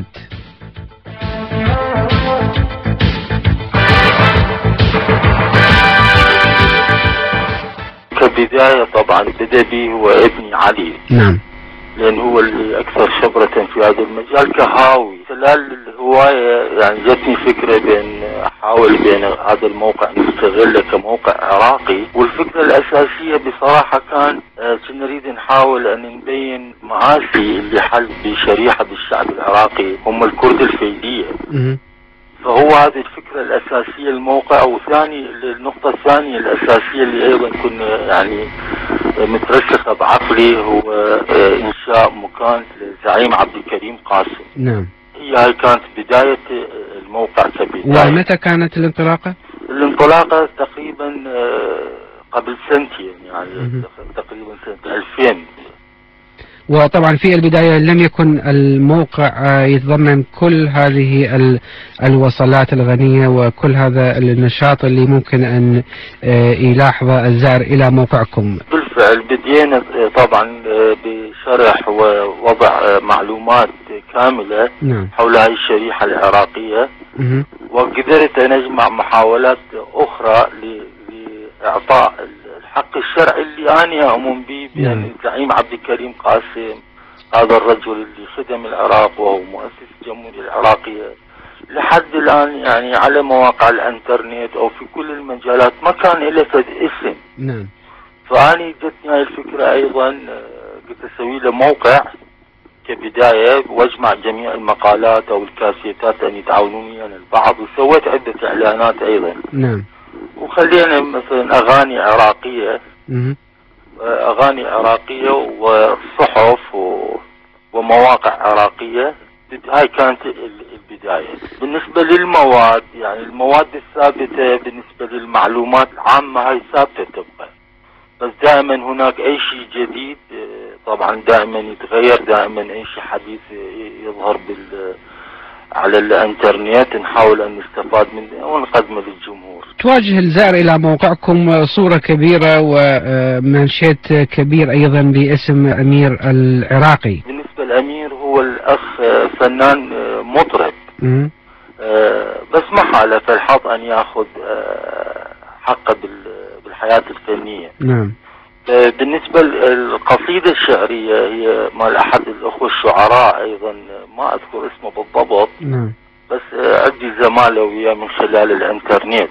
كبداية طبعا بدأ بي هو ابني علي، نعم، لأن هو اللي أكثر خبرة في هذا المجال كهاوي. خلال الهواية يعني جتني فكرة بأن أحاول بأن هذا الموقع نستغله كموقع عراقي، والفكرة الأساسية بصراحة كان كنا نريد نحاول أن نبين مآسي اللي حل بشريحة بالشعب العراقي هم الكرد الفيدية. فهو هذه الفكرة الأساسية الموقع. وثاني النقطة الثانية الأساسية اللي أيضا كنا يعني مترسخة بعقلي هو إنشاء مكان للزعيم عبد الكريم قاسم. نعم، هي هاي كانت بداية الموقع كبداية. ومتى كانت الانطلاقة؟ الانطلاقة تقريبا قبل سنتين، يعني تقريبا سنة ألفين. وطبعا في البداية لم يكن الموقع يتضمن كل هذه الوصلات الغنية وكل هذا النشاط اللي ممكن أن يلاحظ الزائر إلى موقعكم. بالفعل بدينا طبعا بشرح ووضع معلومات كاملة، نعم، حول هذه الشريحة العراقية. م- وقدرت أن أجمع محاولات أخرى لإعطاء الحق الشرعي اللي أنا أؤمن به بأن الزعيم عبد الكريم قاسم هذا الرجل اللي خدم العراق وهو مؤسس الجمهورية العراقية لحد الآن، يعني على مواقع الانترنت أو في كل المجالات ما كان له اسم. نعم. فأنا جتني هاي الفكرة أيضا، قلت أسوي له موقع كبداية واجمع جميع المقالات أو الكاسيتات أن يتعاونوني يعني البعض، وسويت عدة إعلانات أيضا. نعم. وخلينا مثلا أغاني عراقية، م- أغاني عراقية وصحف و... ومواقع عراقية. هاي كانت البداية. بالنسبة للمواد، يعني المواد الثابتة بالنسبة للمعلومات العامة هاي ثابتة تبقى، بس دائما هناك أي شيء جديد طبعا دائما يتغير، دائما أي شيء حديث يظهر بال على الانترنت نحاول ان نستفاد منه ونقدمه للجمهور. تواجه الزائر الى موقعكم صورة كبيرة ومنشيت كبير ايضا باسم امير العراقي. بالنسبة للامير هو الاخ فنان مطرب، م- بس ما حالف الحظ ان ياخذ حقه بالحياة الفنية. نعم. بالنسبة للقصيدة الشعرية هي مال أحد الأخوة الشعراء أيضا ما أذكر اسمه بالضبط. نعم. بس عندي زمالة وياه من خلال الإنترنت.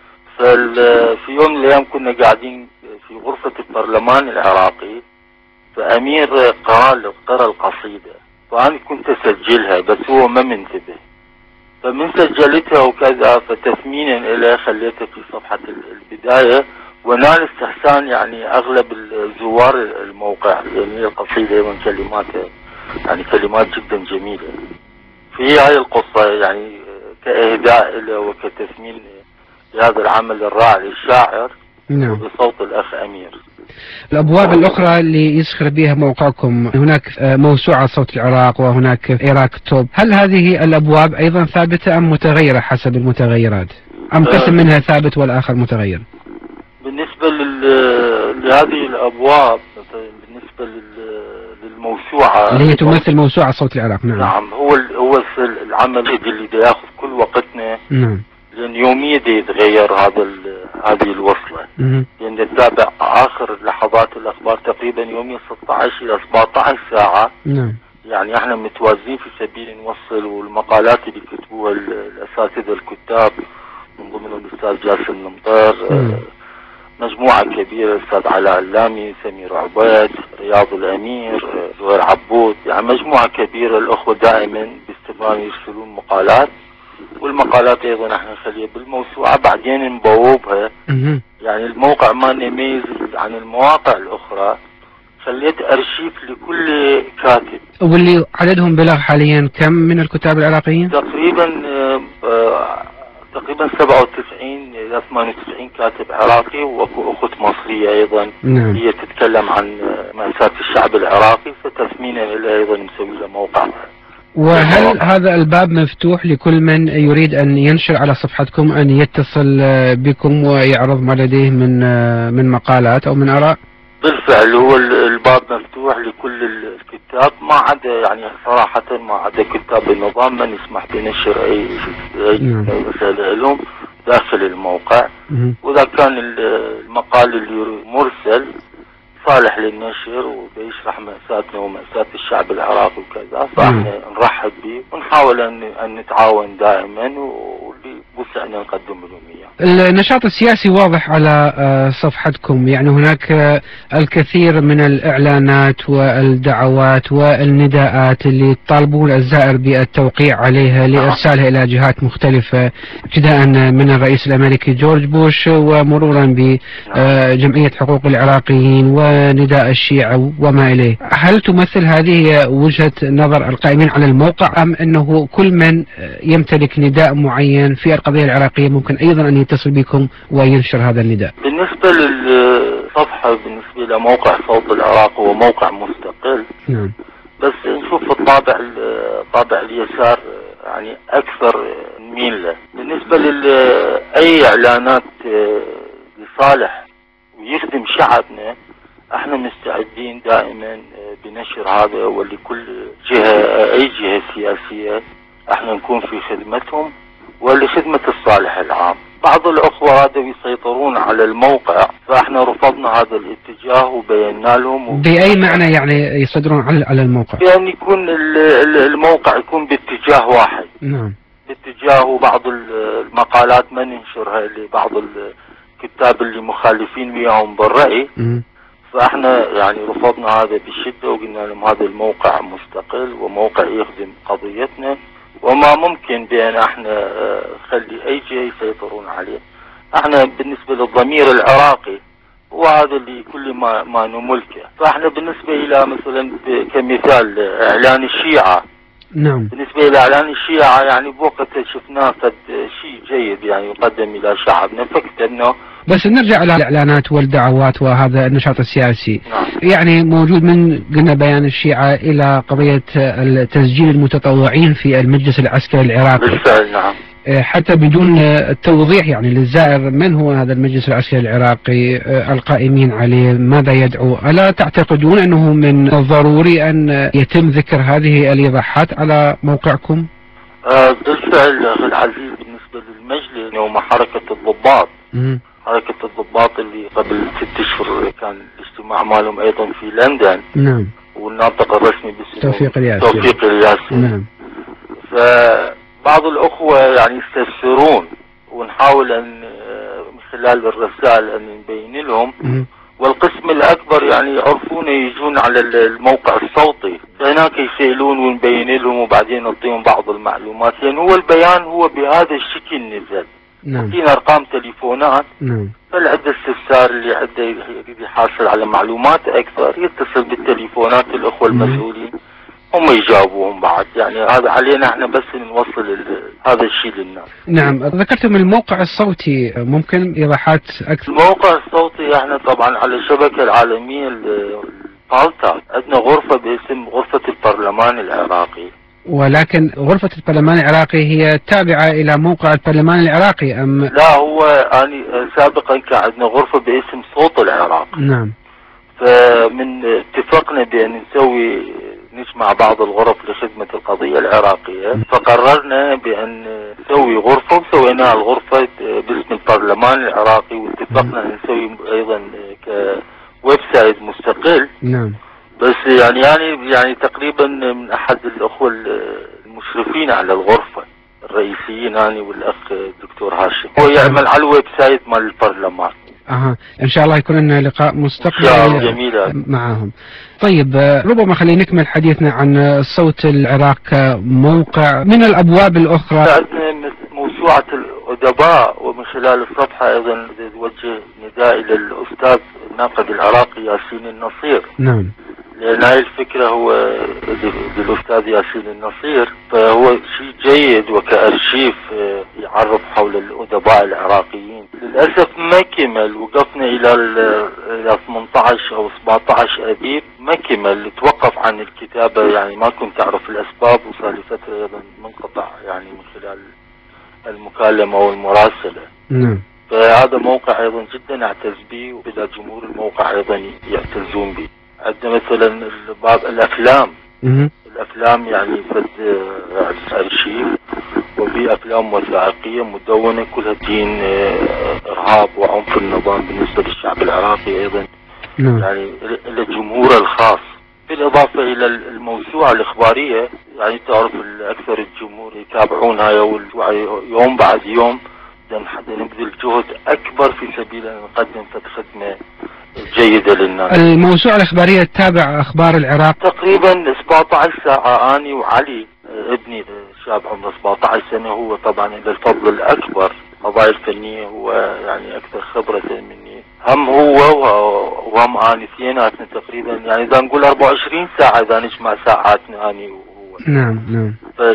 ففي يوم من الأيام كنا قاعدين في غرفة البرلمان العراقي، فأمير قرأ قرأ القصيدة، فأنا كنت أسجلها بس هو ما منتبه، فمن سجلتها وكذا فتثمينا إليه خليتها في صفحة البداية، ونال استحسان يعني أغلب الزوار الموقع، يعني القصيدة أيضا كلماتها يعني كلمات جدا جميلة. في هاي القصة يعني كإهداء له وكتثمين لهذا العمل الرائع للشاعر نعم. بصوت الأخ أمير. الأبواب الأخرى اللي يسخر بها موقعكم، هناك موسوعة صوت العراق وهناك عراق توب، هل هذه الأبواب أيضا ثابتة أم متغيرة حسب المتغيرات، أم قسم منها ثابت والآخر متغير؟ بالنسبة لهذه الأبواب، بالنسبة للموسوعة اللي هي تمثل موسوعة صوت العراق. نعم نعم هو هو العمل اللي دا ياخذ كل وقتنا. نعم. لأن يوميا دا يتغير هذا هذه الوصلة، لأن يعني نتابع آخر لحظات الأخبار تقريبا يوميا ستة عشر إلى سبعة عشر ساعة. نعم. يعني احنا متوازين في سبيل نوصل، والمقالات اللي كتبوها الأساتذة الكتاب من ضمنهم الأستاذ جاسم المطير، مجموعة كبيرة، الأستاذ علاء اللامي، سمير عبيد، رياض الأمير، زهير عبود، يعني مجموعة كبيرة. الأخوة دائما باستمرار يرسلون مقالات، والمقالات أيضا احنا نخليها بالموسوعة بعدين نبوبها. يعني الموقع ما نميز عن المواقع الأخرى، خليت أرشيف لكل كاتب. واللي عددهم بلغ حاليا كم من الكتاب العراقيين؟ تقريبا آه تقريبا سبعة وتسعين إلى ثمانية وتسعين كاتب عراقي، واكو أخت مصرية أيضا. نعم. هي تتكلم عن مأساة الشعب العراقي، فتثمينا إلى أيضا مسوي له موقع. وهل هذا الباب مفتوح لكل من يريد أن ينشر على صفحتكم أن يتصل بكم ويعرض ما لديه من من مقالات أو من آراء؟ بالفعل هو الباب مفتوح لكل الكتاب، ما عدا يعني صراحة ما عدا كتاب النظام ما نسمح بنشر أي أي رسالة لهم داخل الموقع. وإذا كان المقال اللي مرسل صالح للنشر وبيشرح مأساتنا ومأساة الشعب العراقي وكذا، فاحنا نرحب به ونحاول أن أن نتعاون دائما، واللي بوسعنا نقدم لهم إياه. النشاط السياسي واضح على صفحتكم، يعني هناك الكثير من الإعلانات والدعوات والنداءات اللي يطالبون الزائر بالتوقيع عليها لإرسالها إلى جهات مختلفة، ابتداء من الرئيس الأمريكي جورج بوش ومرورا بجمعية حقوق العراقيين ونداء الشيعة وما إليه. هل تمثل هذه وجهة نظر القائمين على الموقع، أم أنه كل من يمتلك نداء معين في القضية العراقية ممكن أيضا أن يتصل بكم وينشر هذا النداء؟ بالنسبة للصفحة، بالنسبة لموقع صوت العراق هو موقع مستقل. نعم. بس نشوف الطابع الطابع اليسار يعني أكثر نميل له. بالنسبة لأي إعلانات لصالح ويخدم شعبنا، احنا مستعدين دائما بنشر هذا، ولكل جهة اي جهة سياسية احنا نكون في خدمتهم ولخدمة الصالح العام. بعض الاخوة هذا يسيطرون على الموقع، فاحنا رفضنا هذا الاتجاه وبينا لهم. بأي معنى يعني يصدرون على الموقع؟ يعني يكون الموقع يكون باتجاه واحد. نعم. باتجاه بعض المقالات ما ننشرها لبعض الكتاب اللي مخالفين وياهم بالرأي. م. فاحنا يعني رفضنا هذا بشدة، وقلنا لهم هذا الموقع مستقل وموقع يخدم قضيتنا، وما ممكن بأن احنا نخلي اي جهة يسيطرون عليه. احنا بالنسبة للضمير العراقي هو هذا اللي كل ما ما نملكه. فاحنا بالنسبة الى مثلا كمثال اعلان الشيعة. نعم. بالنسبة الى اعلان الشيعة يعني بوقتها شفناه قد شيء جيد يعني يقدم الى شعبنا، فكتبنا. بس نرجع على الإعلانات والدعوات وهذا النشاط السياسي. نعم. يعني موجود من قلنا بيان الشيعة إلى قضية تسجيل المتطوعين في المجلس العسكري العراقي. بالفعل نعم. حتى بدون التوضيح يعني للزائر من هو هذا المجلس العسكري العراقي، القائمين عليه ماذا يدعو، ألا تعتقدون أنه من الضروري أن يتم ذكر هذه الإيضاحات على موقعكم؟ آه بالفعل أخي العزيز، بالنسبة للمجلس يوم حركة الضباط. م- حركة الضباط اللي قبل ست اشهر كان الاجتماع مالهم ايضا في لندن. نعم. والناطق الرسمي باسم توفيق الياسي. توفيق الياسي. نعم. فبعض الاخوة يعني يستفسرون، ونحاول ان من خلال الرسائل ان نبين لهم، م- والقسم الأكبر يعني يعرفون يجون على الموقع الصوتي، فهناك يسألون ونبين لهم وبعدين نعطيهم بعض المعلومات، لأن هو البيان هو بهذا الشكل نزل. نعم. فينا أرقام تليفونات. نعم. فالعدة استفسار اللي عنده يريد يحصل على معلومات أكثر يتصل بالتليفونات الأخوة المسؤولين هم يجاوبوهم بعد. يعني هذا علينا احنا بس نوصل هذا الشيء للناس. نعم. ذكرتم الموقع الصوتي، ممكن إيضاحات أكثر؟ الموقع الصوتي احنا طبعا على الشبكة العالمية البالتا عندنا غرفة باسم غرفة البرلمان العراقي. ولكن غرفة البرلمان العراقي هي تابعة إلى موقع البرلمان العراقي أم؟ لا، هو يعني سابقا كان عندنا غرفة باسم صوت العراق. نعم. فمن اتفقنا بأن نسوي نجمع بعض الغرف لخدمة القضية العراقية، فقررنا بأن نسوي غرفة وسويناها الغرفة باسم البرلمان العراقي، واتفقنا أن نسوي أيضا كويب سايت مستقل. نعم. بس يعني يعني يعني تقريبا من أحد الأخوة المشرفين على الغرفة الرئيسيين أنا والأخ الدكتور هاشم، هو يعمل على الويب سايت مال البرلمان. أها، إن شاء الله يكون لنا لقاء مستقبلي جميلة معهم. طيب، ربما خلينا نكمل حديثنا عن صوت العراق كموقع من الأبواب الأخرى. عندنا موسوعة الأدباء، ومن خلال الصفحة أيضا نوجه نداء إلى الأستاذ الناقد العراقي ياسين النصير. نعم. لأن هاي الفكرة هو للأستاذ ياسين النصير، فهو شيء جيد وكأرشيف يعرف حول الأدباء العراقيين. للأسف ما كمل، وقفنا إلى إلى ثمانية عشر أو سبعة عشر أبيب ما كمل، توقف عن الكتابة. يعني ما كنت أعرف الأسباب، وصار لي فترة أيضا منقطع يعني من خلال المكالمة والمراسلة. نعم. فهذا موقع أيضا جدا أعتز به، وبدا جمهور الموقع أيضا يعتزون به. عندنا مثلا باب الافلام. مم. الافلام يعني فد ارشيف، وفي افلام وثائقيه مدونه كلها دين ارهاب وعنف النظام بالنسبه للشعب العراقي ايضا. مم. يعني للجمهور الخاص، بالاضافه الى الموسوعه الاخباريه. يعني تعرف اكثر الجمهور يتابعونها يوم بعد يوم، نبذل جهد اكبر في سبيل ان نقدم فد خدمه جيدة للناس. الموسوعة الإخبارية تتابع أخبار العراق تقريبا سبعة عشر ساعة. أني وعلي ابني شاب عمره سبعة عشر سنة، هو طبعا له الفضل الأكبر قضايا الفنية، هو يعني أكثر خبرة مني. هم هو وهم أنا اثنيناتنا تقريبا يعني إذا نقول أربعة وعشرين ساعة إذا نجمع ساعاتنا أني وهو. نعم نعم.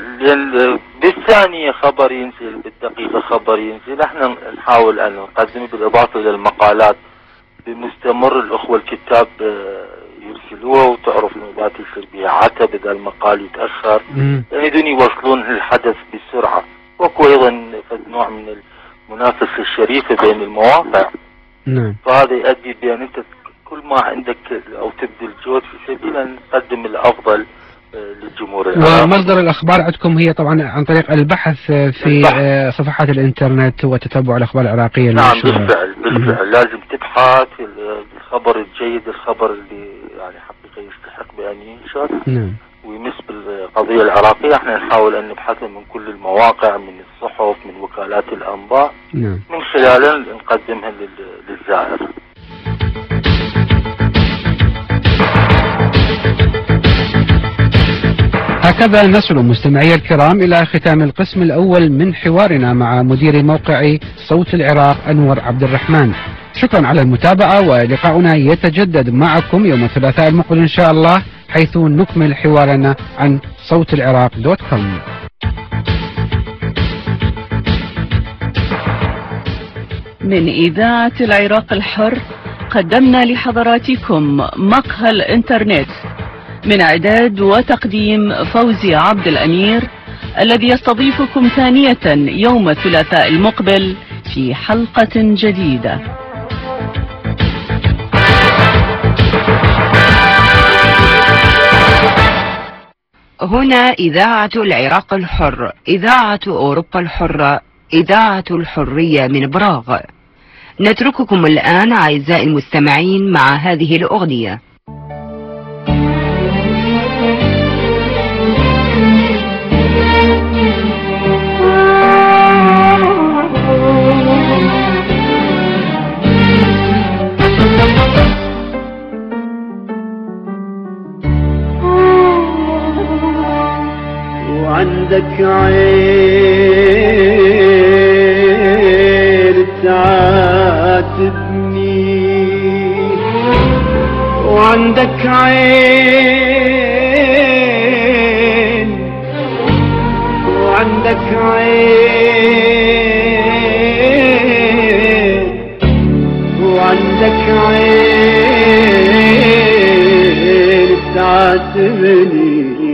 بالثانية خبر ينزل، بالدقيقة خبر ينزل، احنا نحاول أن نقدم بالإضافة إلى المقالات بمستمر. الأخوة الكتاب يرسلوها، وتعرف نوبات يصير بها عتب إذا المقال يتأخر، يريدون يوصلون الحدث بسرعة. وكو أيضا نوع من المنافسة الشريفة بين المواقع. نعم. فهذا يؤدي بأن أنت كل ما عندك أو تبذل جهد في سبيل أن تقدم الأفضل للجمهور العراقي. ومصدر الأخبار عندكم هي طبعا عن طريق البحث في البحث. صفحات الإنترنت وتتبع الأخبار العراقية. نعم بالفعل بالفعل. لازم تبحث الخبر الجيد، الخبر اللي يعني حقيقة يستحق بأن ينشر. نعم. ويمس بالقضية العراقية احنا نحاول أن نبحثها من كل المواقع، من الصحف، من وكالات الأنباء. نعم. من خلالها نقدمها للزائر. هكذا نصل مستمعي الكرام إلى ختام القسم الأول من حوارنا مع مدير موقع صوت العراق أنور عبد الرحمن. شكرا على المتابعة، ولقاؤنا يتجدد معكم يوم الثلاثاء المقبل إن شاء الله، حيث نكمل حوارنا عن صوت العراق دوت كوم. من إذاعة العراق الحر قدمنا لحضراتكم مقهى الإنترنت من إعداد وتقديم فوزي عبد الأمير، الذي يستضيفكم ثانية يوم الثلاثاء المقبل في حلقة جديدة. هنا إذاعة العراق الحر، إذاعة أوروبا الحرة، إذاعة الحرية من براغ. نترككم الآن أعزائي المستمعين مع هذه الأغنية. وعندك عين تعاتبني، وعندك عين وعندك عين وعندك عين تعاتبني.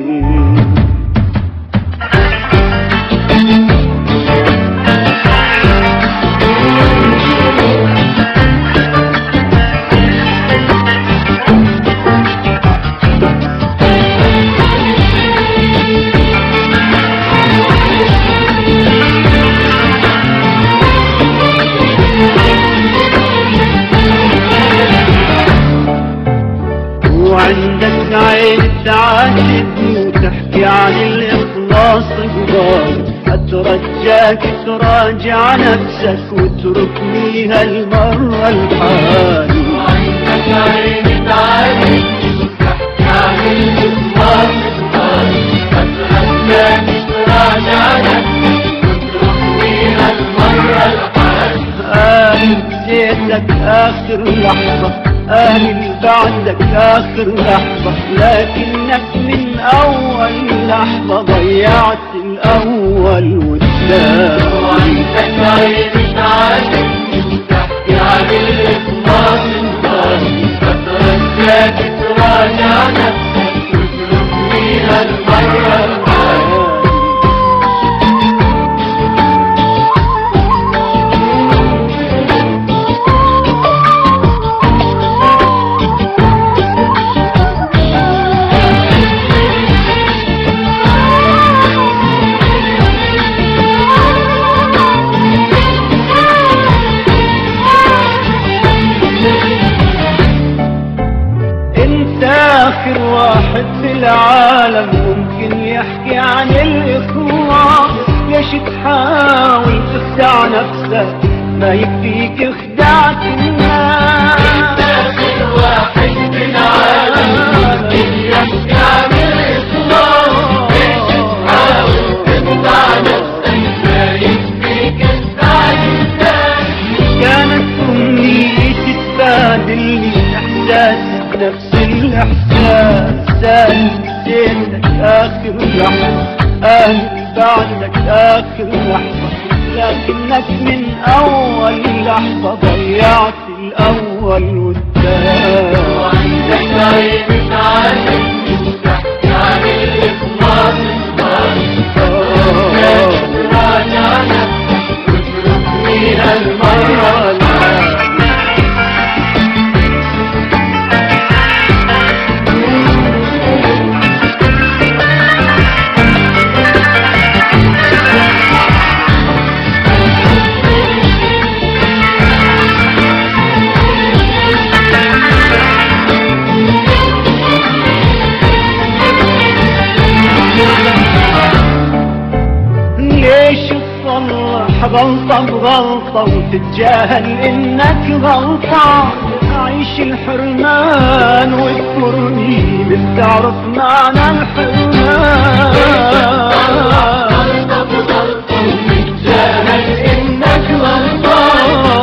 وعندك عين تعاتبني وتحكي عن الإخلاص ببالي، أترجاك تراجع نفسك وتركني هالمرة لحالي. وعندك عين تعاتبني وتحكي عن الإخلاص ببالي، أترجاك تراجع نفسك وتركني هالمرة لحالي. آمن نسيتك آخر لحظة، آمن بعدك آخر لحظة، لكنك من أول لحظة ضيعت الأول والثاني. وعندك عين تعاتبني وتحكي عن الإخلاص ببالي، أترجاك تراجع نفسك وتركني هالمرة لحالي. آخر واحد في العالم ممكن يحكي عن الإخلاص، ليش تحاول تخدع نفسك؟ ما يكفيك خدعت الناس. آخر واحد في العالم ممكن يحكي عن الإخلاص، ليش تحاول تخدع نفسك؟ ما يكفيك خدعت الناس. كانت أمنيتي تبادلني إحساسي نفس الإحساس، نسيتك آخر لحظة، آمن بعدك آخر لحظة، لكنك من أول لحظة ضيعت الأول والثاني. وعندك عين تعاتبني وتحكي عن الإخلاص ببالي، أترجاك تراجع نفسك وتركني هالمرة لحالي. ليش تصلح غلطة بغلطة وتتجاهل انك غلطان؟ عيش الحرمان واذكرني بتعرف معنى الحرمان. غلطة بغلطة وتتجاهل انك غلطان،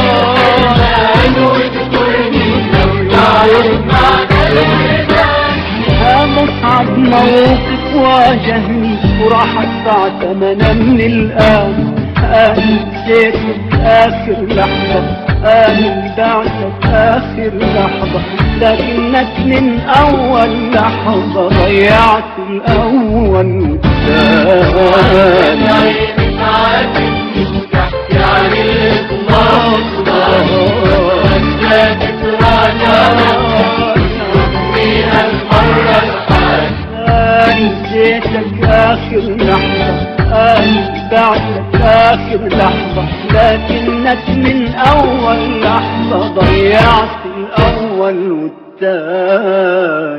واذكرني بتعرف معنى الحرمان. هذا صعب موقف واجهني وراح ادفع ثمنه من الآن. آمن نسيتك آخر لحظة، آمن بعدك آخر لحظة، لكنك من أول لحظة ضيعت الأول والثاني. عين تعاتبني وتحكي عن الإخلاص ببالي، تراجع نفسك وتركني هالمرة لحالي. نسيتك آخر لحظة، آمن بعدك آخر لحظة، لكنك من أول لحظة ضيعت الأول والثاني.